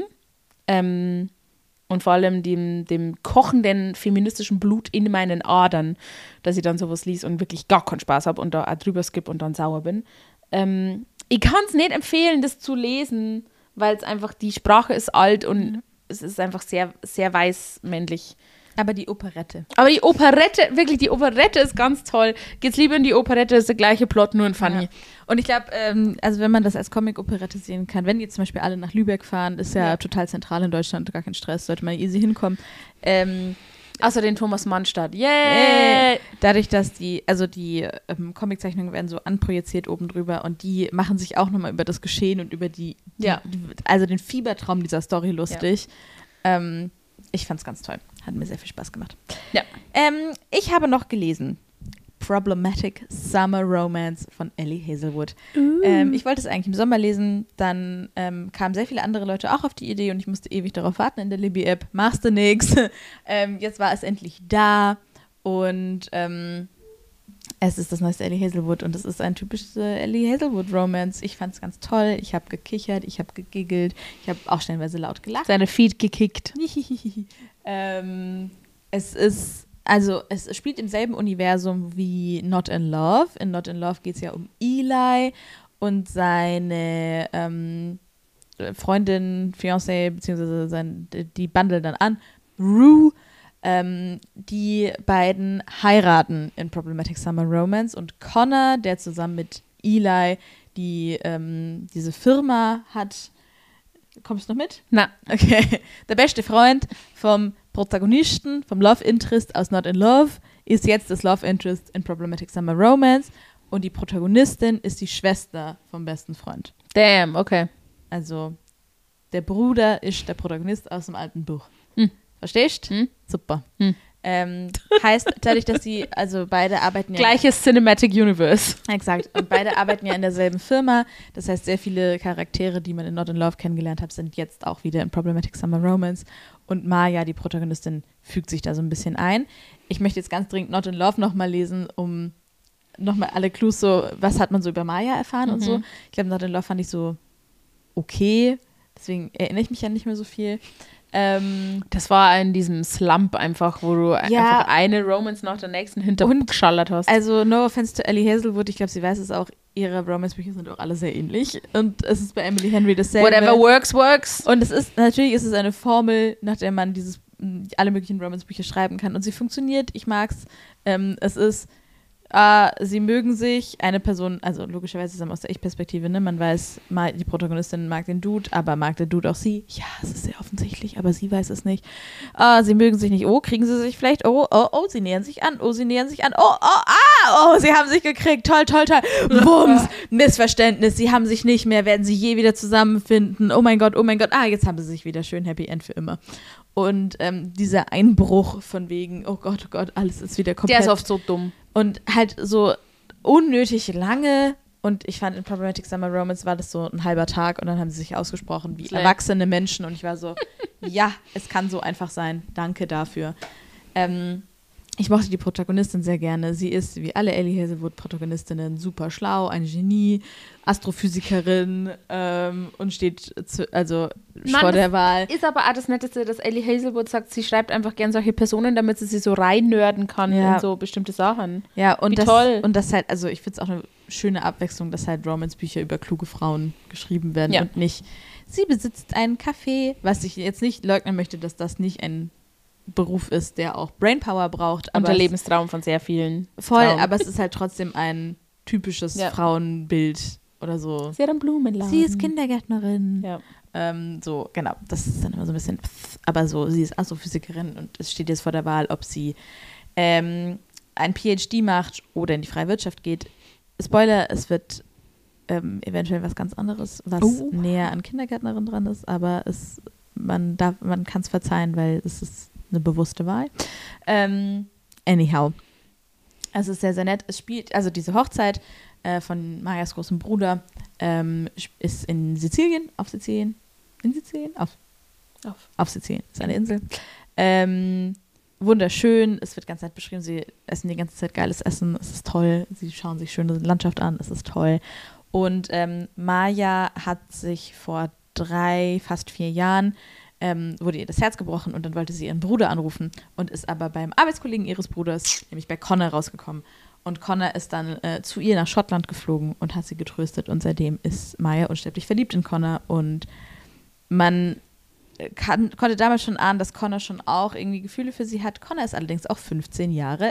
Und vor allem dem kochenden feministischen Blut in meinen Adern, dass ich dann sowas lies und wirklich gar keinen Spaß habe und da auch drüber skippe und dann sauer bin. Ich kann es nicht empfehlen, das zu lesen, weil es einfach, die Sprache ist alt und es ist einfach sehr, sehr weiß männlich. Aber die Operette. Aber die Operette, die Operette ist ganz toll. Geht's lieber in die Operette, ist der gleiche Plot, nur in funny. Ja. Und ich glaube, also wenn man das als Comic-Operette sehen kann, wenn die zum Beispiel alle nach Lübeck fahren, ist ja total zentral in Deutschland, gar kein Stress, sollte man easy hinkommen. Außer den Thomas Mann-Stadt. Yeah! Dadurch, dass die Comiczeichnungen werden so anprojiziert oben drüber und die machen sich auch nochmal über das Geschehen und über also den Fiebertraum dieser Story lustig. Ja. Ich fand's ganz toll. Hat mir sehr viel Spaß gemacht. Ja. Ich habe noch gelesen Problematic Summer Romance von Ellie Hazelwood. Ich wollte es eigentlich im Sommer lesen, dann kamen sehr viele andere Leute auch auf die Idee und ich musste ewig darauf warten in der Libby-App. Machst du nix. Jetzt war es endlich da und es ist das neueste Ellie Hazelwood und es ist ein typisches Ellie Hazelwood Romance. Ich fand es ganz toll. Ich habe gekichert, ich habe gegiggelt, ich habe auch stellenweise laut gelacht. Seine Feet gekickt. Es spielt im selben Universum wie Not in Love. In Not in Love geht es ja um Eli und seine Freundin, Fiancé, beziehungsweise die bandeln dann an, Rue. Die beiden heiraten in Problematic Summer Romance und Connor, der zusammen mit Eli diese Firma hat. Kommst du noch mit? Na. Okay. Der beste Freund vom Protagonisten, vom Love Interest aus Not in Love, ist jetzt das Love Interest in Problematic Summer Romance und die Protagonistin ist die Schwester vom besten Freund. Damn, okay. Also der Bruder ist der Protagonist aus dem alten Buch. Verstehst? Super. Heißt, dadurch, dass sie, also beide arbeiten ja... Gleiches Cinematic Universe. Exakt. Und beide arbeiten ja in derselben Firma. Das heißt, sehr viele Charaktere, die man in Not in Love kennengelernt hat, sind jetzt auch wieder in Problematic Summer Romance. Und Maya, die Protagonistin, fügt sich da so ein bisschen ein. Ich möchte jetzt ganz dringend Not in Love nochmal lesen, um nochmal alle Clues so, was hat man so über Maya erfahren und so. Ich glaube, Not in Love fand ich so okay, deswegen erinnere ich mich ja nicht mehr so viel. Das war in diesem Slump einfach, wo du einfach eine Romance nach der nächsten hintergeschallert hast. Also no offense to Ellie Hazelwood, ich glaube, sie weiß es auch, ihre Romance-Bücher sind auch alle sehr ähnlich und es ist bei Emily Henry dasselbe. Whatever works, works. Und natürlich ist es eine Formel, nach der man alle möglichen Romance-Bücher schreiben kann und sie funktioniert, ich mag's. Es ist sie mögen sich, eine Person, also logischerweise ist es aus der Ich-Perspektive, ne? Man weiß, die Protagonistin mag den Dude, aber mag der Dude auch sie? Ja, es ist sehr offensichtlich, aber sie weiß es nicht. Sie mögen sich nicht, kriegen sie sich vielleicht, sie nähern sich an, sie nähern sich an, sie haben sich gekriegt, toll, Bums, Missverständnis, sie haben sich nicht mehr, werden sie je wieder zusammenfinden, oh mein Gott, jetzt haben sie sich wieder, schön, Happy End für immer. Und dieser Einbruch von wegen, oh Gott, alles ist wieder komplett. Der ist oft so dumm. Und halt so unnötig lange. Und ich fand in Problematic Summer Romance war das so ein halber Tag und dann haben sie sich ausgesprochen wie erwachsene Menschen. Und ich war so, ja, es kann so einfach sein. Danke dafür. Ich mochte die Protagonistin sehr gerne. Sie ist, wie alle Ellie Hazelwood-Protagonistinnen, super schlau, ein Genie, Astrophysikerin und steht vor der Wahl. Ist aber auch das Netteste, dass Ellie Hazelwood sagt, sie schreibt einfach gern solche Personen, damit sie so reinnörden kann in so bestimmte Sachen. Ja, und toll. Und das halt, also ich finde es auch eine schöne Abwechslung, dass halt Romance-Bücher über kluge Frauen geschrieben werden und nicht, sie besitzt einen Café, was ich jetzt nicht leugnen möchte, dass das nicht ein Beruf ist, der auch Brainpower braucht. Aber der Lebenstraum von sehr vielen. Voll, aber es ist halt trotzdem ein typisches Frauenbild oder so. Sie hat einen Blumenladen. Sie ist Kindergärtnerin. Ja. So, genau, das ist dann immer so ein bisschen, aber so, sie ist Astrophysikerin und es steht jetzt vor der Wahl, ob sie ein PhD macht oder in die freie Wirtschaft geht. Spoiler, es wird eventuell was ganz anderes, was näher an Kindergärtnerin dran ist, aber man kann es verzeihen, weil es ist eine bewusste Wahl. Anyhow. Also es ist sehr, sehr nett. Es spielt, also diese Hochzeit von Mayas großem Bruder ist in Sizilien, auf Sizilien. In Sizilien? Auf Sizilien. Ist eine Insel. Wunderschön. Es wird ganz nett beschrieben. Sie essen die ganze Zeit geiles Essen. Es ist toll. Sie schauen sich schöne Landschaft an. Es ist toll. Und Maya hat sich vor 3, fast 4 Jahren wurde ihr das Herz gebrochen und dann wollte sie ihren Bruder anrufen und ist aber beim Arbeitskollegen ihres Bruders, nämlich bei Connor, rausgekommen. Und Connor ist dann zu ihr nach Schottland geflogen und hat sie getröstet und seitdem ist Maya unsterblich verliebt in Connor und man konnte damals schon ahnen, dass Connor schon auch irgendwie Gefühle für sie hat. Connor ist allerdings auch 15 Jahre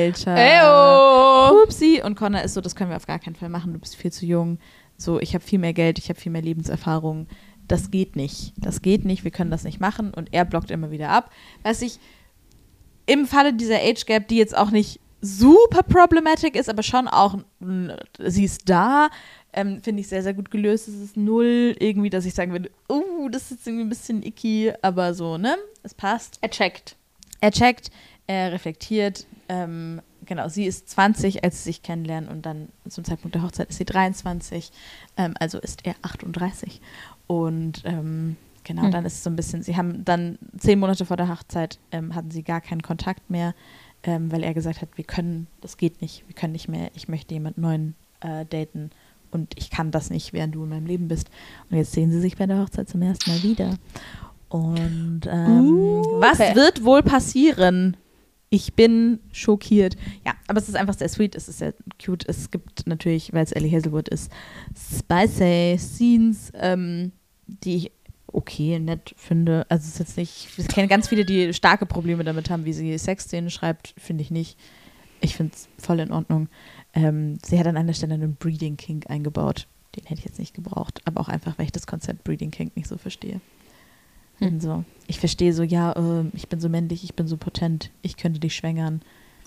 älter. Upsi. Und Connor ist so, das können wir auf gar keinen Fall machen, du bist viel zu jung. So, ich habe viel mehr Geld, ich habe viel mehr Lebenserfahrung. Das geht nicht, wir können das nicht machen und er blockt immer wieder ab. Was ich im Falle dieser Age Gap, die jetzt auch nicht super problematic ist, aber schon auch, sie ist da, finde ich sehr, sehr gut gelöst. Es ist null irgendwie, dass ich sagen würde, das ist jetzt irgendwie ein bisschen icky, aber so, ne, es passt. Er checkt, er reflektiert, genau, sie ist 20, als sie sich kennenlernen und dann zum Zeitpunkt der Hochzeit ist sie 23, also ist er 38. Und genau, dann ist es so ein bisschen, sie haben dann 10 Monate vor der Hochzeit hatten sie gar keinen Kontakt mehr, weil er gesagt hat, das geht nicht, wir können nicht mehr, ich möchte jemanden neuen daten und ich kann das nicht, während du in meinem Leben bist. Und jetzt sehen sie sich bei der Hochzeit zum ersten Mal wieder. Und was wird wohl passieren? Ich bin schockiert. Ja, aber es ist einfach sehr sweet, es ist sehr cute. Es gibt natürlich, weil es Ellie Hazelwood ist, spicy Scenes, die ich nett finde. Also es ist jetzt nicht, ich kenne ganz viele, die starke Probleme damit haben, wie sie Sexszenen schreibt, finde ich nicht. Ich finde es voll in Ordnung. Sie hat an einer Stelle einen Breeding Kink eingebaut. Den hätte ich jetzt nicht gebraucht, aber auch einfach, weil ich das Konzept Breeding Kink nicht so verstehe. So. Ich verstehe so, ich bin so männlich, ich bin so potent, ich könnte dich schwängern.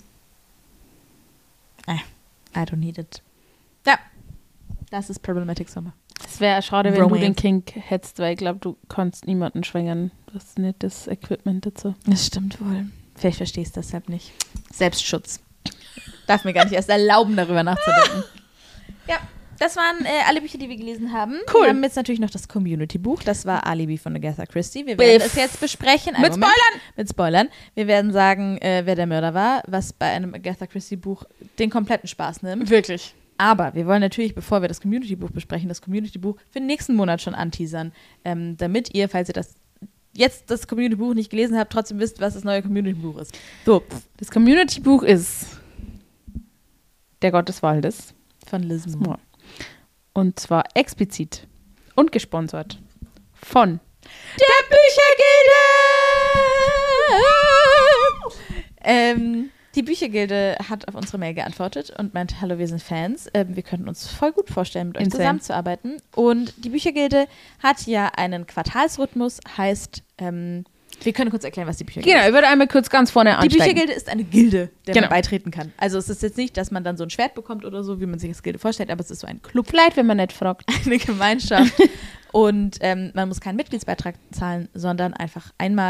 I don't need it. Ja, das ist Problematic Summer. Es wäre schade, wenn du den Kink hättest, weil ich glaube, du kannst niemanden schwängern. Das ist nicht das Equipment dazu. Das stimmt wohl. Vielleicht verstehst du das deshalb nicht. Selbstschutz. Darf mir gar nicht erst erlauben, darüber nachzudenken. Ja. das waren alle Bücher, die wir gelesen haben. Cool. Wir haben jetzt natürlich noch das Community-Buch. Das war Alibi von Agatha Christie. Wir werden es jetzt besprechen. Mit Spoilern! Mit Spoilern. Wir werden sagen, wer der Mörder war, was bei einem Agatha Christie-Buch den kompletten Spaß nimmt. Wirklich. Aber wir wollen natürlich, bevor wir das Community-Buch besprechen, das Community-Buch für den nächsten Monat schon anteasern, damit ihr, falls ihr das Community-Buch nicht gelesen habt, trotzdem wisst, was das neue Community-Buch ist. So, das Community-Buch ist Der Gott des Waldes von Liz Moore. Und zwar explizit und gesponsert von der Büchergilde! Die Büchergilde hat auf unsere Mail geantwortet und meint, hallo, wir sind Fans. Wir könnten uns voll gut vorstellen, mit euch zusammenzuarbeiten. Und die Büchergilde hat ja einen Quartalsrhythmus, heißt, wir können kurz erklären, was die Büchergilde ist. Genau, ich würde einmal kurz ganz vorne ansteigen. Die Büchergilde ist eine Gilde, der man beitreten kann. Also es ist jetzt nicht, dass man dann so ein Schwert bekommt oder so, wie man sich das Gilde vorstellt, aber es ist so ein Club. Vielleicht, wenn man nicht fragt. Eine Gemeinschaft. Und man muss keinen Mitgliedsbeitrag zahlen, sondern einfach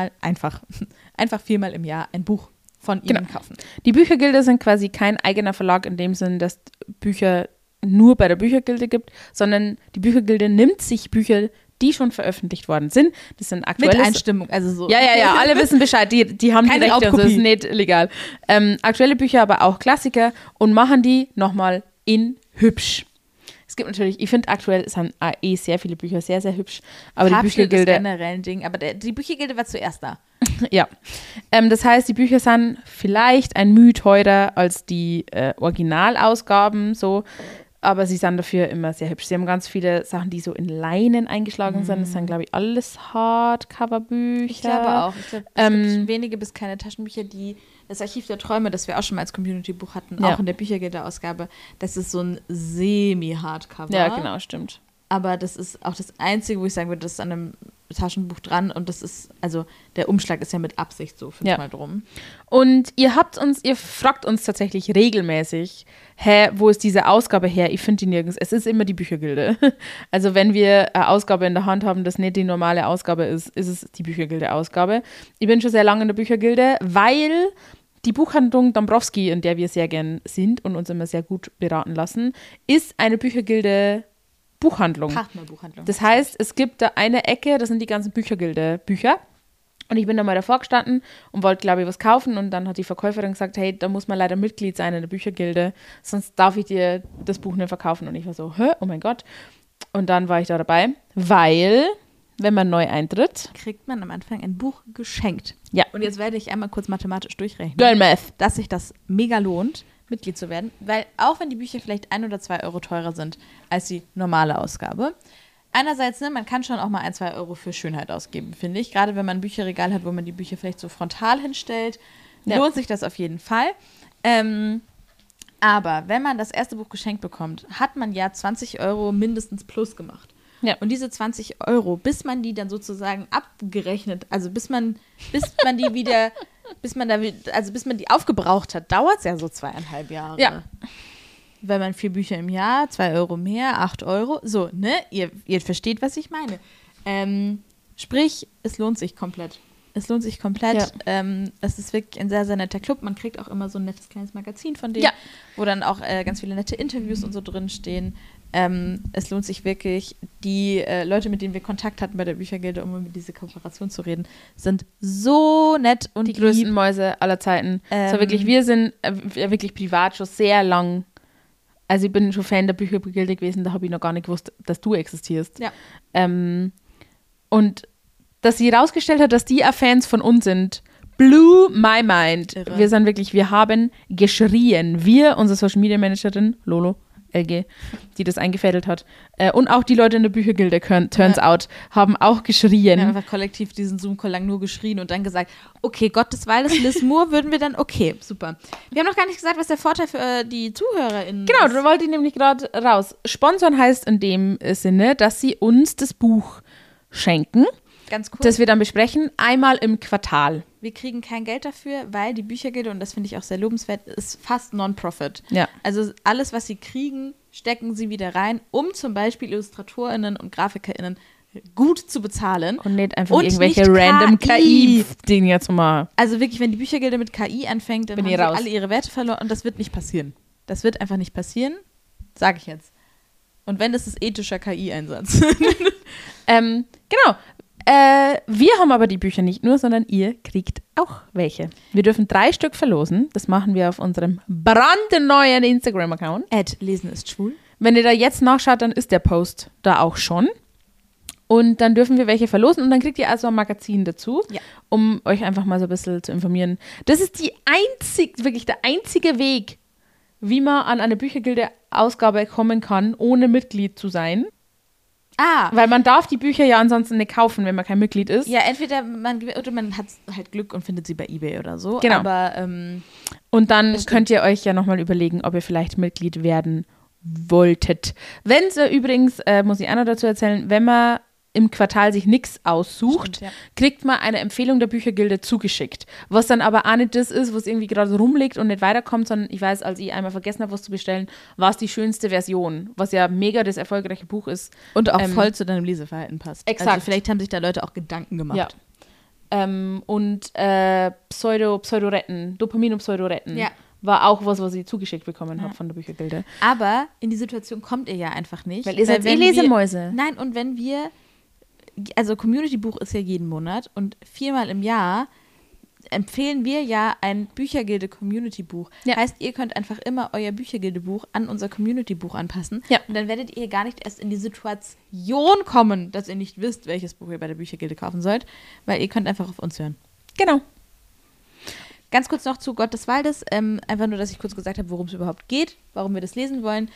viermal im Jahr ein Buch von ihnen kaufen. Die Büchergilde sind quasi kein eigener Verlag in dem Sinn, dass Bücher nur bei der Büchergilde gibt, sondern die Büchergilde nimmt sich Bücher, die schon veröffentlicht worden sind. Das sind aktuelle... Mit Einstimmung, also so. Ja, alle wissen Bescheid, die haben keine die Rechte, also das ist nicht legal. Aktuelle Bücher, aber auch Klassiker und machen die nochmal in hübsch. Es gibt natürlich, ich finde aktuell sind sehr viele Bücher sehr, sehr hübsch, aber die Büchergilde... ist generell ein Ding, aber die Büchergilde war zuerst da. Ja, das heißt, die Bücher sind vielleicht ein Mühe teurer als die Originalausgaben, so, aber sie sind dafür immer sehr hübsch. Sie haben ganz viele Sachen, die so in Leinen eingeschlagen sind. Das sind, glaube ich, alles Hardcover-Bücher. Ich glaube auch. Ich glaube, es gibt wenige bis keine Taschenbücher, die das Archiv der Träume, das wir auch schon mal als Community-Buch hatten, auch in der Büchergilde-Ausgabe, das ist so ein Semi-Hardcover. Ja, genau, stimmt. Aber das ist auch das Einzige, wo ich sagen würde, das ist an einem Taschenbuch dran und das ist, also der Umschlag ist ja mit Absicht so fünfmal drum. Und ihr fragt uns tatsächlich regelmäßig, wo ist diese Ausgabe her? Ich finde die nirgends. Es ist immer die Büchergilde. Also wenn wir eine Ausgabe in der Hand haben, das nicht die normale Ausgabe ist, ist es die Büchergilde-Ausgabe. Ich bin schon sehr lange in der Büchergilde, weil die Buchhandlung Dombrowski, in der wir sehr gern sind und uns immer sehr gut beraten lassen, ist eine Büchergilde Buchhandlung. Partnerbuchhandlung. Das heißt, es gibt da eine Ecke, das sind die ganzen Büchergilde-Bücher. Und ich bin da mal davor gestanden und wollte, glaube ich, was kaufen. Und dann hat die Verkäuferin gesagt, hey, da muss man leider Mitglied sein in der Büchergilde, sonst darf ich dir das Buch nicht verkaufen. Und ich war so, oh mein Gott. Und dann war ich da dabei, weil, wenn man neu eintritt, kriegt man am Anfang ein Buch geschenkt. Ja. Und jetzt werde ich einmal kurz mathematisch durchrechnen, Girl Math, dass sich das mega lohnt, Mitglied zu werden, weil auch wenn die Bücher vielleicht 1 oder 2 Euro teurer sind als die normale Ausgabe, einerseits, man kann schon auch mal 1, 2 Euro für Schönheit ausgeben, finde ich. Gerade wenn man ein Bücherregal hat, wo man die Bücher vielleicht so frontal hinstellt, lohnt sich das auf jeden Fall. Aber wenn man das erste Buch geschenkt bekommt, hat man ja 20 Euro mindestens plus gemacht. Ja. Und diese 20 Euro, bis man die dann sozusagen abgerechnet, also bis man die wieder, bis man die aufgebraucht hat, dauert es ja so 2,5 Jahre. Ja. Wenn man 4 Bücher im Jahr, 2 Euro mehr, 8 Euro, so, ne? Ihr versteht, was ich meine. Sprich, es lohnt sich komplett. Es lohnt sich komplett. Ja. Es ist wirklich ein sehr, sehr netter Club. Man kriegt auch immer so ein nettes kleines Magazin von denen, wo dann auch ganz viele nette Interviews und so drin stehen. Es lohnt sich wirklich. Die Leute, mit denen wir Kontakt hatten bei der Büchergilde, um über diese Kooperation zu reden, sind so nett und die größten Mäuse aller Zeiten. So wirklich, wir sind wirklich privat schon sehr lang. Also ich bin schon Fan der Büchergilde gewesen, da habe ich noch gar nicht gewusst, dass du existierst. Ja. Und dass sie herausgestellt hat, dass die auch Fans von uns sind, blew my mind. Irre. Wir haben geschrien. Wir, unsere Social Media Managerin, Lolo, LG, die das eingefädelt hat, und auch die Leute in der Büchergilde, turns out, haben auch geschrien. Wir haben einfach kollektiv diesen Zoom-Call lang nur geschrien und dann gesagt, okay, Gottes Waldes, Liz Moore, würden wir dann, okay, super. Wir haben noch gar nicht gesagt, was der Vorteil für die ZuhörerInnen ist. Genau, ist. da wollte ich nämlich gerade raus. Sponsoren heißt in dem Sinne, dass sie uns das Buch schenken. Ganz cool. Das wir dann besprechen, einmal im Quartal. Wir kriegen kein Geld dafür, weil die Büchergilde, und das finde ich auch sehr lobenswert, ist fast Non-Profit. Ja. Also alles, was sie kriegen, stecken sie wieder rein, um zum Beispiel IllustratorInnen und GrafikerInnen gut zu bezahlen. Und nicht einfach und irgendwelche nicht random KI-Dinge zu machen. Also wirklich, wenn die Büchergilde mit KI anfängt, dann Bin haben ich sie raus. alle ihre Werte verloren und das wird nicht passieren. Das wird einfach nicht passieren, sage ich jetzt. Und wenn, ist es ethischer KI-Einsatz. Genau. Wir haben aber die Bücher nicht nur, sondern ihr kriegt auch welche. Wir dürfen 3 Stück verlosen. Das machen wir auf unserem brandneuen Instagram-Account. Lesen ist schwul. Wenn ihr da jetzt nachschaut, dann ist der Post da auch schon. Und dann dürfen wir welche verlosen und dann kriegt ihr also ein Magazin dazu, um euch einfach mal so ein bisschen zu informieren. Das ist wirklich der einzige Weg, wie man an eine Büchergilde-Ausgabe kommen kann, ohne Mitglied zu sein. Weil man darf die Bücher ja ansonsten nicht kaufen, wenn man kein Mitglied ist. Ja, entweder man hat halt Glück und findet sie bei eBay oder so. Genau. Aber, und dann könnt ihr euch ja nochmal überlegen, ob ihr vielleicht Mitglied werden wolltet. Wenn es übrigens, muss ich auch noch dazu erzählen, wenn man im Quartal sich nichts aussucht, kriegt man eine Empfehlung der Büchergilde zugeschickt. Was dann aber auch nicht das ist, was irgendwie gerade so rumliegt und nicht weiterkommt, sondern ich weiß, als ich einmal vergessen habe, was zu bestellen, war es die schönste Version, was ja mega das erfolgreiche Buch ist. Und auch voll zu deinem Leseverhalten passt. Exakt. Also vielleicht haben sich da Leute auch Gedanken gemacht. Ja. Und Pseudoretten, Dopamin und Pseudoretten. Ja. War auch was ich zugeschickt bekommen habe von der Büchergilde. Aber in die Situation kommt ihr ja einfach nicht. Weil ihr seid Lesemäuse. Nein, und wenn wir, also Community-Buch ist ja jeden Monat und 4-mal im Jahr empfehlen wir ja ein Büchergilde-Community-Buch. Ja. Heißt, ihr könnt einfach immer euer Büchergilde-Buch an unser Community-Buch anpassen. Ja. Und dann werdet ihr gar nicht erst in die Situation kommen, dass ihr nicht wisst, welches Buch ihr bei der Büchergilde kaufen sollt, weil ihr könnt einfach auf uns hören. Genau. Ganz kurz noch zu Gott des Waldes, einfach nur, dass ich kurz gesagt habe, worum es überhaupt geht, warum wir das lesen wollen.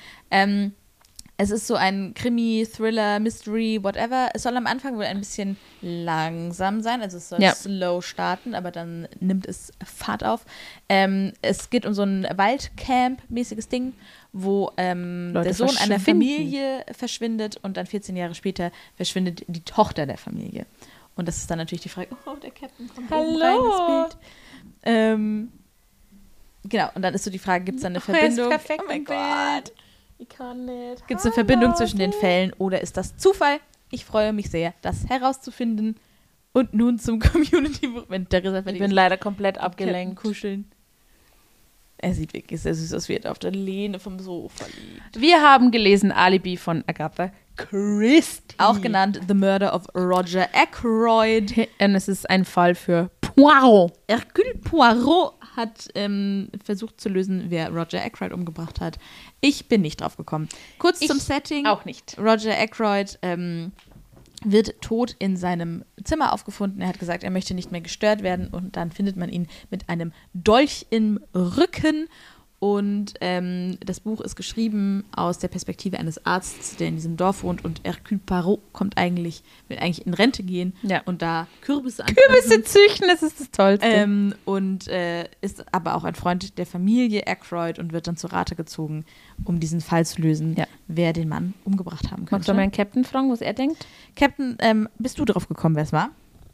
Es ist so ein Krimi, Thriller, Mystery, whatever. Es soll am Anfang wohl ein bisschen langsam sein, also es soll slow starten, aber dann nimmt es Fahrt auf. Es geht um so ein Waldcamp-mäßiges Ding, wo der Sohn einer Familie verschwindet und dann 14 Jahre später verschwindet die Tochter der Familie. Und das ist dann natürlich die Frage, der Captain kommt oben rein ins Bild. Genau, und dann ist so die Frage, gibt es da eine Verbindung? Oh mein Gott. Ich kann nicht. Gibt es eine Verbindung zwischen den Fällen oder ist das Zufall? Ich freue mich sehr, das herauszufinden. Und nun zum Community-Buch. Ich bin leider komplett abgelenkt. Kuscheln. Er sieht wirklich sehr süß aus, wie er auf der Lehne vom Sofa liegt. Wir haben gelesen Alibi von Agatha Christie. Auch genannt The Murder of Roger Ackroyd. Und es ist ein Fall für Poirot. Hercule Poirot hat versucht zu lösen, wer Roger Ackroyd umgebracht hat. Ich bin nicht drauf gekommen. Kurz zum Setting. Auch nicht. Roger Ackroyd wird tot in seinem Zimmer aufgefunden. Er hat gesagt, er möchte nicht mehr gestört werden und dann findet man ihn mit einem Dolch im Rücken. Und das Buch ist geschrieben aus der Perspektive eines Arztes, der in diesem Dorf wohnt. Und Hercule Poirot will eigentlich in Rente gehen und da Kürbisse züchten, das ist das Tollste. Und ist aber auch ein Freund der Familie Ackroyd und wird dann zur Rate gezogen, um diesen Fall zu lösen, wer den Mann umgebracht haben könnte. Magst du mal einen Captain fragen, was er denkt? Captain, bist du drauf gekommen, wer es war?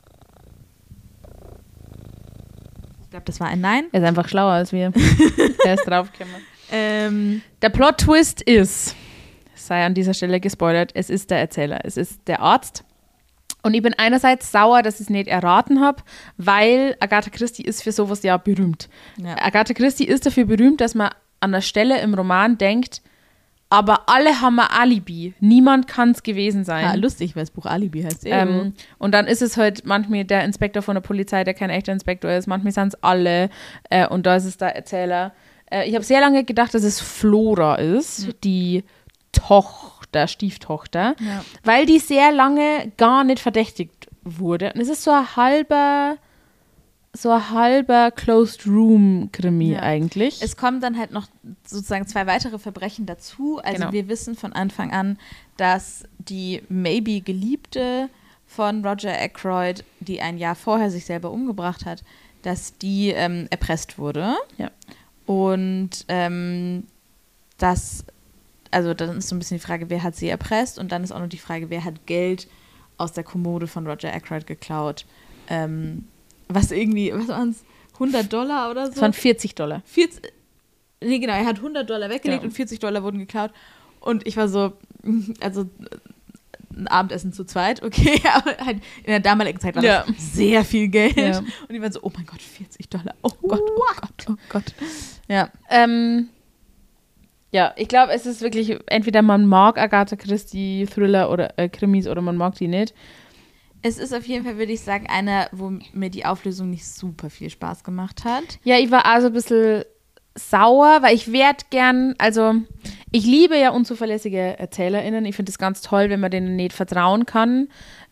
Ich glaube, das war ein Nein. Er ist einfach schlauer als wir. Er ist draufgekommen. Der Plot-Twist ist, sei an dieser Stelle gespoilert, es ist der Erzähler, es ist der Arzt. Und ich bin einerseits sauer, dass ich es nicht erraten habe, weil Agatha Christie ist für sowas ja berühmt. Ja. Agatha Christie ist dafür berühmt, dass man an der Stelle im Roman denkt, aber alle haben ein Alibi. Niemand kann es gewesen sein. Lustig, weil das Buch Alibi heißt. Und dann ist es halt manchmal der Inspektor von der Polizei, der kein echter Inspektor ist. Manchmal sind es alle. Und da ist es der Erzähler. Ich habe sehr lange gedacht, dass es Flora ist, die Stieftochter. Ja. Weil die sehr lange gar nicht verdächtigt wurde. Und es ist so ein halber Closed-Room-Krimi eigentlich. Es kommen dann halt noch sozusagen 2 weitere Verbrechen dazu. Also wir wissen von Anfang an, dass die Maybe-Geliebte von Roger Ackroyd, die ein Jahr vorher sich selber umgebracht hat, dass die erpresst wurde. Ja. Und dann ist so ein bisschen die Frage, wer hat sie erpresst? Und dann ist auch noch die Frage, wer hat Geld aus der Kommode von Roger Ackroyd geklaut? Was waren es? $100 oder so? Das waren $40. Nee, genau, er hat $100 weggelegt und $40 wurden geklaut. Und ich war so, also ein Abendessen zu zweit, okay, aber halt in der damaligen Zeit war das sehr viel Geld. Ja. Und die waren so, oh mein Gott, $40. Oh Gott, oh Gott, oh Gott. Ja. Ja, ich glaube, es ist wirklich, entweder man mag Agatha Christie Thriller oder Krimis oder man mag die nicht. Es ist auf jeden Fall, würde ich sagen, einer, wo mir die Auflösung nicht super viel Spaß gemacht hat. Ja, ich war also ein bisschen sauer, weil ich werde gern, also ich liebe ja unzuverlässige ErzählerInnen. Ich finde es ganz toll, wenn man denen nicht vertrauen kann.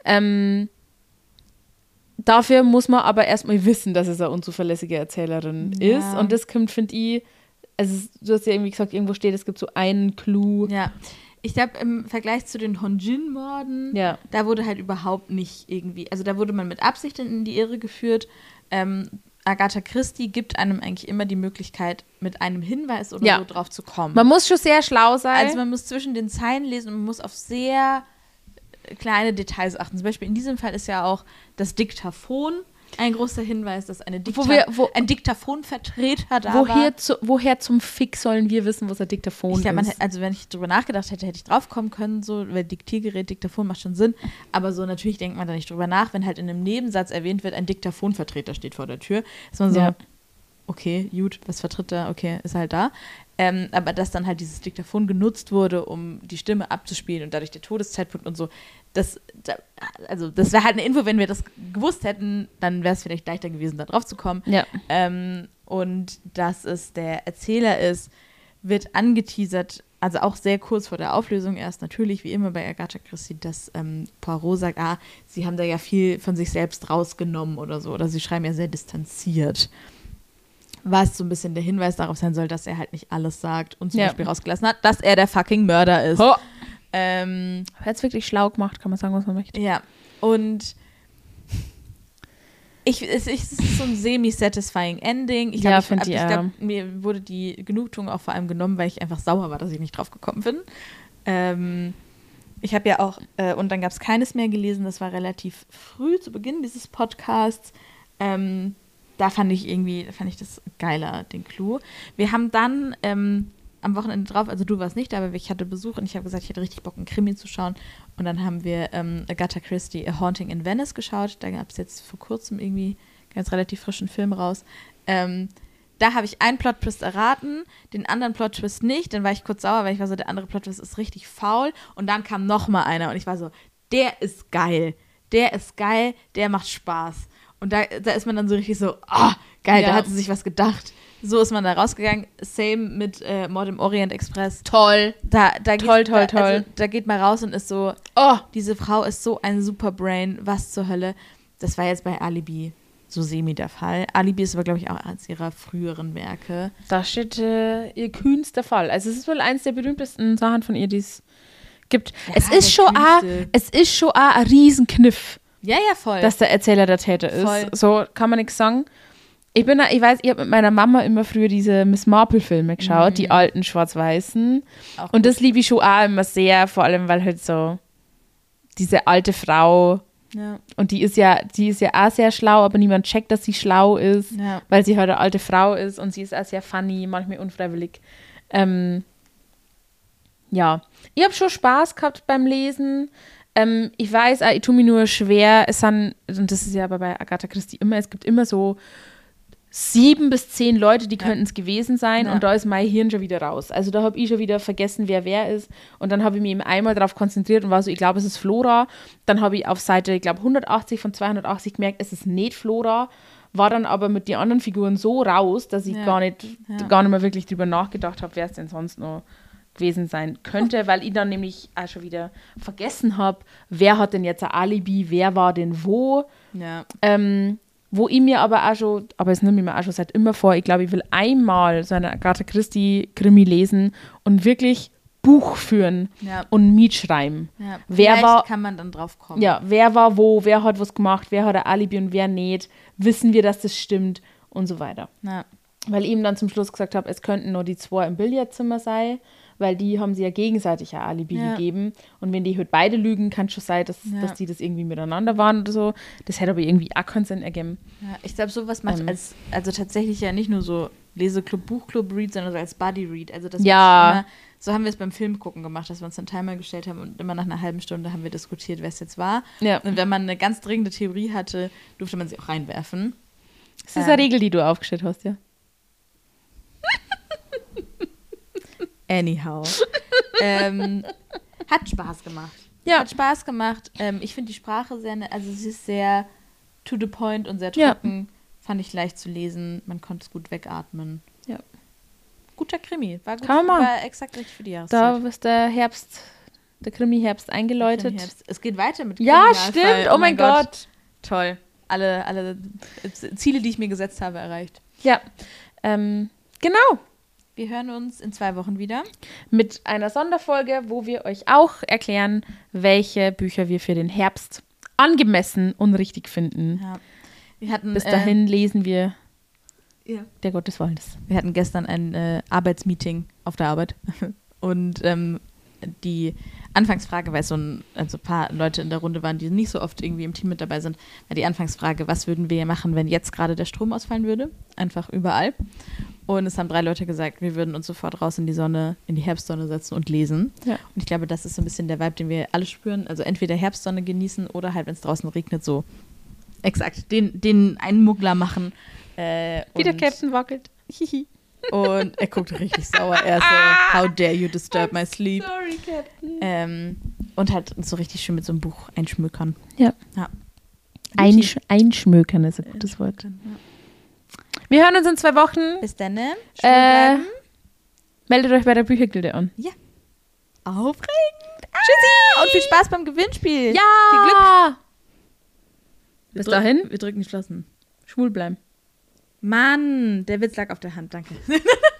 Dafür muss man aber erstmal wissen, dass es eine unzuverlässige Erzählerin ist. Und das kommt, finde ich, also du hast ja irgendwie gesagt, irgendwo steht, es gibt so einen Clou. Ja. Ich glaube, im Vergleich zu den Honjin-Morden, da wurde halt überhaupt nicht irgendwie, also da wurde man mit Absicht in die Irre geführt. Agatha Christie gibt einem eigentlich immer die Möglichkeit, mit einem Hinweis oder so drauf zu kommen. Man muss schon sehr schlau sein. Also man muss zwischen den Zeilen lesen und man muss auf sehr kleine Details achten. Zum Beispiel in diesem Fall ist ja auch das Diktaphon ein großer Hinweis, dass ein Diktaphonvertreter da war. Woher zum Fick sollen wir wissen, was ein Diktaphon ist? Also wenn ich drüber nachgedacht hätte, hätte ich drauf kommen können, so, weil Diktiergerät, Diktaphon macht schon Sinn, aber so natürlich denkt man da nicht drüber nach, wenn halt in einem Nebensatz erwähnt wird, ein Diktaphonvertreter steht vor der Tür, ist man so, okay, gut, was vertritt er? Okay, ist halt da. Aber dass dann halt dieses Diktaphon genutzt wurde, um die Stimme abzuspielen und dadurch der Todeszeitpunkt und so, das wäre halt eine Info, wenn wir das gewusst hätten, dann wäre es vielleicht leichter gewesen, da drauf zu kommen. Ja. Und dass es der Erzähler ist, wird angeteasert, also auch sehr kurz vor der Auflösung erst, natürlich, wie immer bei Agatha Christie, dass Poirot sagt, sie haben da ja viel von sich selbst rausgenommen oder so, oder sie schreiben ja sehr distanziert. Was so ein bisschen der Hinweis darauf sein soll, dass er halt nicht alles sagt und zum Beispiel rausgelassen hat, dass er der fucking Mörder ist. Er hat es wirklich schlau gemacht, kann man sagen, was man möchte. Ja, und es ist so ein semi-satisfying Ending. Ich glaube, mir wurde die Genugtuung auch vor allem genommen, weil ich einfach sauer war, dass ich nicht drauf gekommen bin. Ich habe ja auch, und dann gab es keines mehr gelesen, das war relativ früh zu Beginn dieses Podcasts. Da fand ich das geiler, den Clou. Wir haben dann am Wochenende drauf, also du warst nicht da, aber ich hatte Besuch und ich habe gesagt, ich hätte richtig Bock, einen Krimi zu schauen. Und dann haben wir Agatha Christie, A Haunting in Venice geschaut. Da gab es jetzt vor kurzem irgendwie ganz relativ frischen Film raus. Da habe ich einen Plot-Twist erraten, den anderen Plot-Twist nicht. Dann war ich kurz sauer, weil ich war so, der andere Plot-Twist ist richtig faul. Und dann kam noch mal einer und ich war so, der ist geil, der macht Spaß. Und da ist man dann so richtig so, geil, da hat sie sich was gedacht. So ist man da rausgegangen. Same mit Mord im Orient Express. Toll. Toll. Also, da geht man raus und ist so, diese Frau ist so ein Superbrain, was zur Hölle. Das war jetzt bei Alibi so semi der Fall. Alibi ist aber, glaube ich, auch eines ihrer früheren Werke. Da steht ihr kühnster Fall. Also es ist wohl eins der berühmtesten Sachen von ihr, die es gibt. Ja, es ist schon ein Riesenkniff. Ja, voll. Dass der Erzähler der Täter ist. Voll. So kann man nichts sagen. Ich habe mit meiner Mama immer früher diese Miss Marple-Filme geschaut, die alten schwarz-weißen. Und das liebe ich schon auch immer sehr, vor allem, weil halt so diese alte Frau, und die ist ja auch sehr schlau, aber niemand checkt, dass sie schlau ist, weil sie halt eine alte Frau ist und sie ist auch sehr funny, manchmal unfreiwillig. Ich habe schon Spaß gehabt beim Lesen. Ich weiß, ich tue mir nur schwer, und das ist ja aber bei Agatha Christie immer, es gibt immer so 7 bis 10 Leute, die könnten es gewesen sein, und da ist mein Hirn schon wieder raus. Also da habe ich schon wieder vergessen, wer ist, und dann habe ich mich eben einmal darauf konzentriert und war so, ich glaube, es ist Flora. Dann habe ich auf Seite, ich glaube, 180 von 280 gemerkt, es ist nicht Flora, war dann aber mit den anderen Figuren so raus, dass ich gar nicht mehr wirklich drüber nachgedacht habe, wer es denn sonst noch gewesen sein könnte, weil ich dann nämlich auch schon wieder vergessen habe, wer hat denn jetzt ein Alibi, wer war denn wo. Ja. Wo ich mir aber auch schon, aber es nimmt mir auch schon seit immer vor, ich glaube, ich will einmal so eine Agatha Christie-Krimi lesen und wirklich Buch führen und mitschreiben. Ja. Vielleicht kann man dann drauf kommen. Ja, wer war wo, wer hat was gemacht, wer hat ein Alibi und wer nicht, wissen wir, dass das stimmt und so weiter. Ja. Weil ich ihm dann zum Schluss gesagt habe, es könnten nur die 2 im Billardzimmer sein, weil die haben sie ja gegenseitig ein Alibi gegeben. Und wenn die halt beide lügen, kann es schon sein, dass die das irgendwie miteinander waren oder so. Das hätte aber irgendwie auch keinen Sinn ergeben. Ja, ich glaube, sowas macht also tatsächlich ja nicht nur so Leseclub, Buchclub-Read, sondern so als Buddy-Read. Also das immer, so haben wir es beim Film gucken gemacht, dass wir uns einen Timer gestellt haben und immer nach einer halben Stunde haben wir diskutiert, wer es jetzt war. Ja. Und wenn man eine ganz dringende Theorie hatte, durfte man sie auch reinwerfen. Das ist eine Regel, die du aufgestellt hast, ja. Anyhow. Hat Spaß gemacht. Ja. Hat Spaß gemacht. Ich finde die Sprache sehr, also sie ist sehr to the point und sehr trocken. Fand ich leicht zu lesen. Man konnte es gut wegatmen. Ja. Guter Krimi. War gut. Kann man machen. War exakt richtig für die Jahreszeit. Da ist der Krimi-Herbst eingeläutet. Es geht weiter mit Ja, Kriminalfall. stimmt. Oh mein Gott. Toll. Alle Ziele, die ich mir gesetzt habe, erreicht. Ja. Genau. Wir hören uns in 2 Wochen wieder. Mit einer Sonderfolge, wo wir euch auch erklären, welche Bücher wir für den Herbst angemessen und richtig finden. Ja. Wir hatten, Bis dahin lesen wir ja. Der Gott des Waldes. Wir hatten gestern ein Arbeitsmeeting auf der Arbeit und die Anfangsfrage, weil ein paar Leute in der Runde waren, die nicht so oft irgendwie im Team mit dabei sind, war die Anfangsfrage, was würden wir machen, wenn jetzt gerade der Strom ausfallen würde? Einfach überall. Und es haben 3 Leute gesagt, wir würden uns sofort raus in die Sonne, in die Herbstsonne setzen und lesen. Ja. Und ich glaube, das ist so ein bisschen der Vibe, den wir alle spüren. Also entweder Herbstsonne genießen oder halt, wenn es draußen regnet, so exakt den einen Muggler machen. Wie der Captain wackelt. Und er guckt richtig sauer. Er so, how dare you disturb my sleep. Sorry, Captain. Und halt so richtig schön mit so einem Buch einschmökern. Ja. Einschmökern ist ein gutes Wort. Ja. Wir hören uns in 2 Wochen. Bis dann. Meldet euch bei der Büchergilde an. Ja. Aufregend. Tschüssi. Und viel Spaß beim Gewinnspiel. Ja. Viel Glück. Bis dahin. Wir drücken die Flossen. Schwul bleiben. Mann, der Witz lag auf der Hand. Danke.